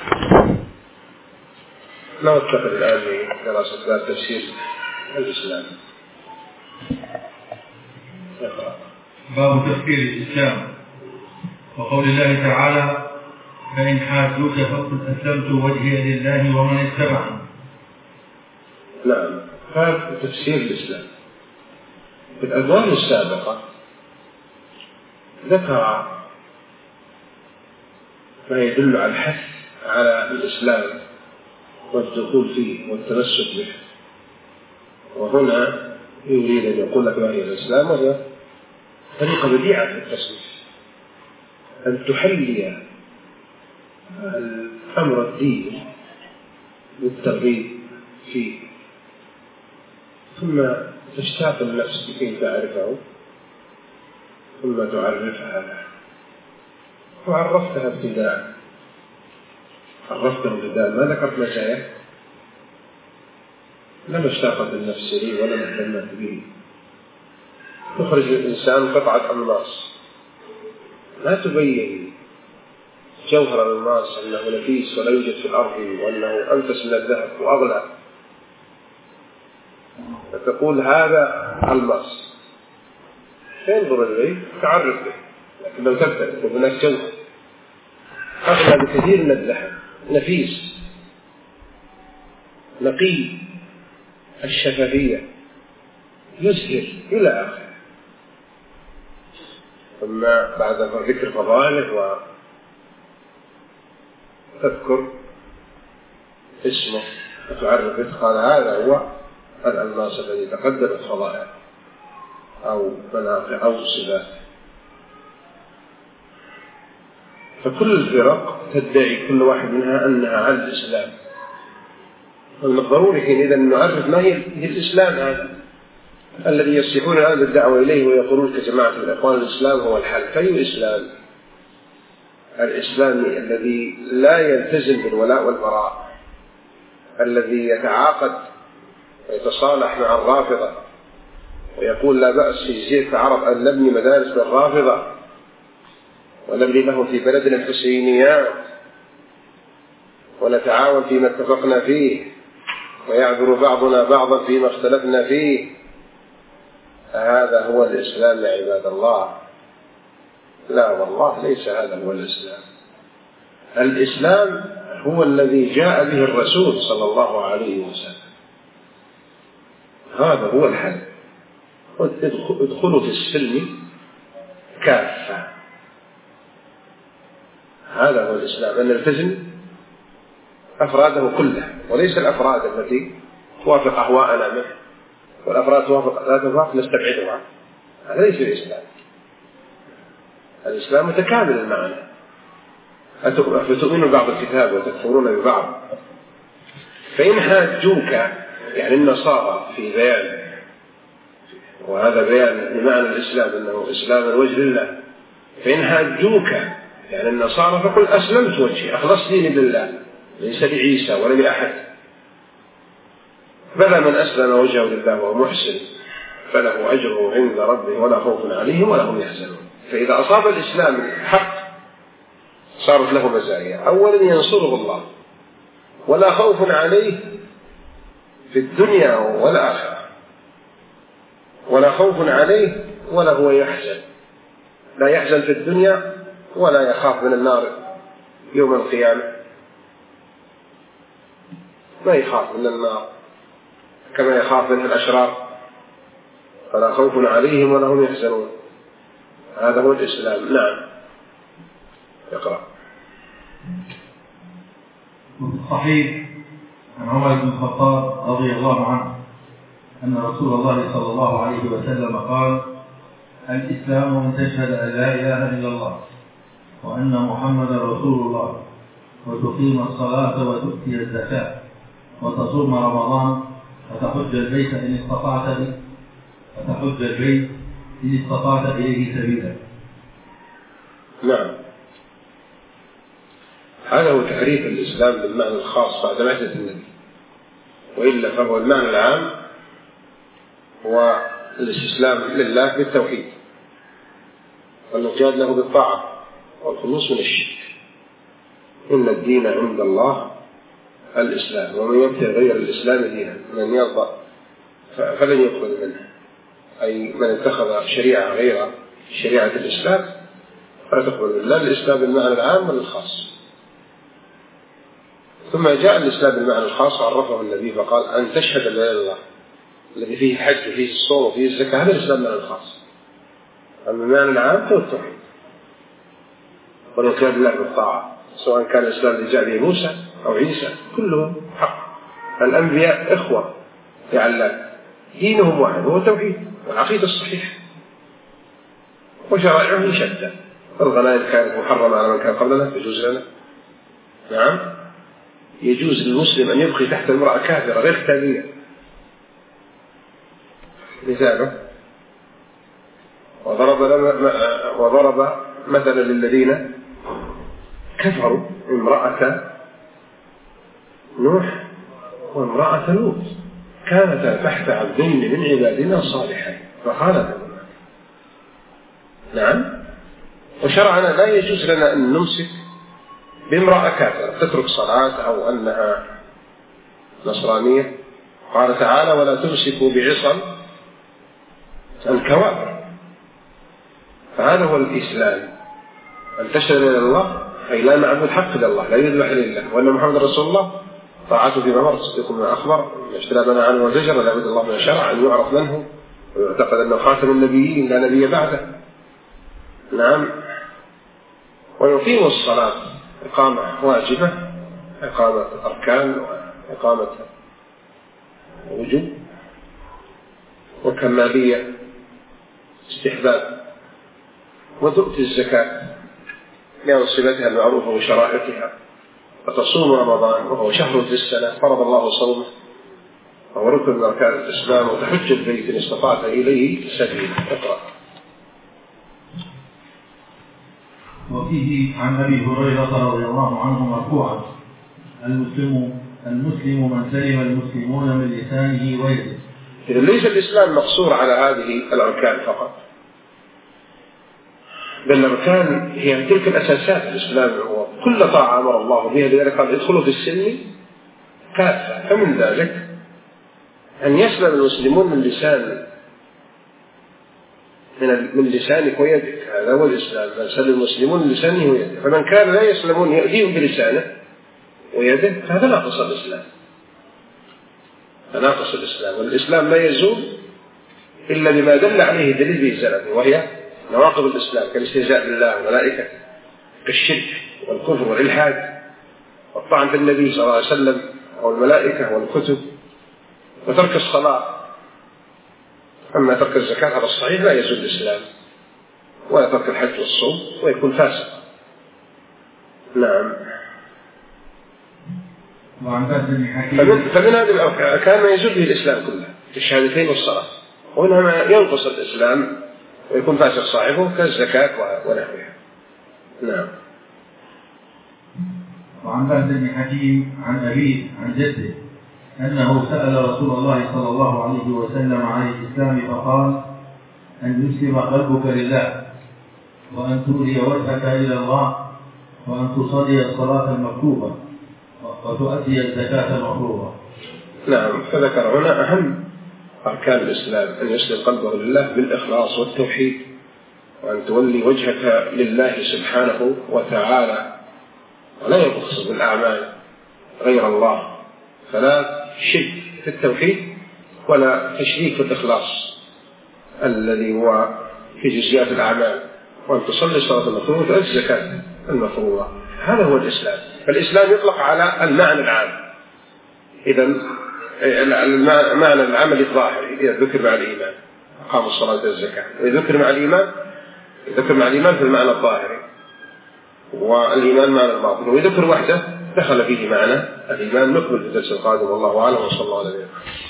نوقف الآن لدراسة باب تفسير الإسلام. باب تفسير الإسلام وقول الله تعالى فإن حاجوك فقل أسلمت وجهي لله ومن اتبعني. نعم. باب تفسير الإسلام. في الأبواب السابقة ذكر ما يدل على الحث على الإسلام والدخول فيه والتمسك به، وهنا يريد أن يقول لك ما هي الإسلام، وهي طريقة بديعة في التصنيف، أن تحلي الأمر الديني بالترغيب فيه، ثم تشتاق النفس لكي تعرفه، ثم تعرفها له، وعرفتها ابتداء، عرفتها ابتداء، ما ذكرت مزايا، لما اشتاقت النفس لي ولم اهتمت به. تخرج الإنسان قطعة ألماس لا تبين جوهر الألماس أنه نفيس ولا يوجد في الأرض وأنه أنفس من الذهب وأغلى، فتقول هذا ألماس، تنظر إليه تعرف به، لكن لو تبدأ تقول هناك جوهر أغلى بكثير من الذهب، نفيس نقي الشفافية يزهر إلى آخره. ثم بعد ذكر فضائله وتذكر اسمه وتعرف به، قال هذا هو الألماس الذي تقدمت فضائله أو منافع أو صفات. فكل الفرق تدعي كل واحد منها أنها على الإسلام، والضروري حينئذ أن نعرف ما هي الإسلام هذا الذي يصيحون الآن بالدعوة إليه ويقولون كجماعة الإخوان الإسلام هو الحل. فأي إسلام؟ الإسلام الذي لا يلتزم بالولاء والبراء، الذي يتعاقد ويتصالح مع الرافضة ويقول لا بأس في جزيرة العرب أن نبني مدارس للرافضة ونبني لهم في بلدنا الحسينيات ونتعاون فيما اتفقنا فيه ويعذر بعضنا بعضا فيما اختلفنا فيه. هذا هو الإسلام يا عباد الله؟ لا والله، ليس هذا هو الإسلام. الإسلام هو الذي جاء به الرسول صلى الله عليه وسلم، هذا هو الحل. ادخلوا في السلم كافة، هذا هو الإسلام، أن نلتزم أفراده كلها وليس الأفراد التي توافق أهواءنا منه، والأفراد توافق لا توافق نستبعدها، هذا ليس الإسلام. الإسلام متكامل المعنى. أفتؤمنون بعض الكتاب وتكفرون ببعض؟ فإن حاجوك يعني النصارى في بيان، وهذا بيان لمعنى الإسلام أنه إسلام الوجه لله، فإن حاجوك يعني النصارى فقل أسلمت وجهي، أخلص ديني لله، ليس لعيسى ولا لأحد. بلى من أسلم وجهه لله وهو محسن فله أجره عند ربه ولا خوف عليهم ولا هم يحزنون. فإذا أصاب الإسلام الحق صارت له مزايا: أولا ينصره الله ولا خوف عليه في الدنيا والآخرة، ولا خوف عليه ولا هو يحزن، لا يحزن في الدنيا ولا يخاف من النار يوم القيامة، ما يخاف من النار كما يخاف منها الأشرار، فلا خوف عليهم ولا هم يحزنون. هذا هو الإسلام. نعم، اقرأ. صحيح عن عمر بن الخطاب رضي الله عنه أن رسول الله صلى الله عليه وسلم قال: الإسلام أن تشهد أن لا إله إلا الله وأن محمدا رسول الله وتقيم الصلاة وتؤتي الزكاة وتصوم رمضان وتحج البيت إن استطعت إليه سبيلا. نعم، هذا هو تعريف الإسلام بالمعنى الخاص بعد بعثة النبي، وإلا فهو المعنى العام هو الاستسلام لله بالتوحيد والانقياد له بالطاعة والخلوص من الشرك. إن الدين عند الله الإسلام، ومن يبتغي غير الإسلام دينا من يرضى فلن يقبل منه، أي من اتخذ شريعة غير شريعة الإسلام فلا تقبل منه، لا الإسلام بالمعنى العام ولا الخاص. ثم جاء الإسلام بالمعنى الخاص عرفه النبي فقال: أن تشهد أن لا إله إلا الله، الذي فيه الحج وفيه الصوم وفيه الزكاة، هذا الإسلام بالمعنى الخاص. أما المعنى العام هو التوحيد والانقياد لله بالطاعة، سواء كان الإسلام اللي جاء به موسى أو عيسى كلهم حق. الأنبياء إخوة لعل دينهم واحد، هو التوحيد والعقيدة الصحيحة، وشرائعهم شتى. الغنائم كانت محرمة على من كان قبلنا، يجوز لنا. نعم، يجوز للمسلم أن يبقي تحت امرأة كافرة غير كتابية مثاله، وضرب مثلا للذين كفروا امرأة نوح وامرأة لوط كانتا تحت عبدين من عبادنا صالحين فخانتهما. نعم، وشرعنا لا يجوز لنا أن نمسك بامرأة كافرة تترك صلاة أو أنها نصرانية. قال تعالى: ولا تمسكوا بعصم الكوافر. فهذا هو الإسلام، أن تشهد إلى الله أي لا معبود حق إلا الله، لا يذبح إلا الله، وأن محمد رسول الله، طاعته فيما أمر، تصديقه بما أخبر، اجتناب عنه وزجر، ولا يعبد الله من شرع، أن يعرف منه ويعتقد أنه خاتم النبيين لا نبي بعده. نعم. ويقيم الصلاة إقامة واجبة، إقامة أركان وإقامة وجوب، وكمالية استحباب. وتؤتي الزكاة لأنصبتها المعروفة وشرائطها، وتصوم رمضان وهو شهر في السنة فرض الله صومه وهو ركن من أركان الإسلام، وتحج البيت إن استطعت إليه سبيلا. اقرأ. وفيه عن أبي هريرة رضي الله عنه مرفوعا: المسلم من سلم المسلمون من لسانه ويده. إذا ليس الإسلام مقصور على هذه الأركان فقط، بل الأركان هي تلك الأساسات. الإسلام هو كل طاعة أمر الله بها، لذلك قال: ادخلوا في السلم كافة. فمن ذلك أن يسلم المسلمون من لسانك ويدك. هذا هو الإسلام، من سلم المسلمون من لسانه ويده. فمن كان لا يسلمون يأذيهم بلسانه ويده فهذا ناقص الإسلام، فناقص الإسلام. والإسلام لا يزول إلا بما دل عليه دليل بزلمه، وهي نواقض الإسلام كالاستهزاء بالله وملائكته، كالشرك والكفر والإلحاد والطعن في النبي صلى الله عليه وسلم أو الملائكة والكتب، وترك الصلاة. أما ترك الزكاة هذا الصحيح لا يزول الإسلام، ولا ترك الحج والصوم ويكون فاسق. نعم. فمن هذه الأركان ما يزول به الإسلام كله في الشهادتين والصلاة، ومنها ما ينقص الإسلام ويكون فاسق صاحبه كالزكاة ونحوها. نعم. وعن بهز بن حكيم عن أبيه عن جده أنه سأل رسول الله صلى الله عليه وسلم عن الإسلام فقال: أن يسلم قلبك لله، وأن تولي وجهك إلى الله، وأن تصلي الصلاة المكتوبة، وتؤدي الزكاة المفروضة. نعم. فذكر هنا أهم أركان الإسلام: أن يسلم قلبه لله بالإخلاص والتوحيد، وأن تولي وجهك لله سبحانه وتعالى، ولا يبخص بالأعمال غير الله، فلا شرك في التوحيد ولا تشريك في الإخلاص الذي هو في جزئيات الأعمال، وأن تصلي الصلاة المفروضة وتؤدي الزكاة المفروضة. هذا هو الإسلام. فالإسلام يطلق على المعنى العام. إذا المعنى العملي الظاهري إذا ذكر مع الإيمان أقام الصلاة والزكاة، وإذا ذكر مع الإيمان في المعنى الظاهري، والإيمان معنى الباطن، وإذا ذكر وحده دخل فيه معنى الإيمان. نكمل في الدرس القادم، والله أعلم، وصلى الله عليه وسلم.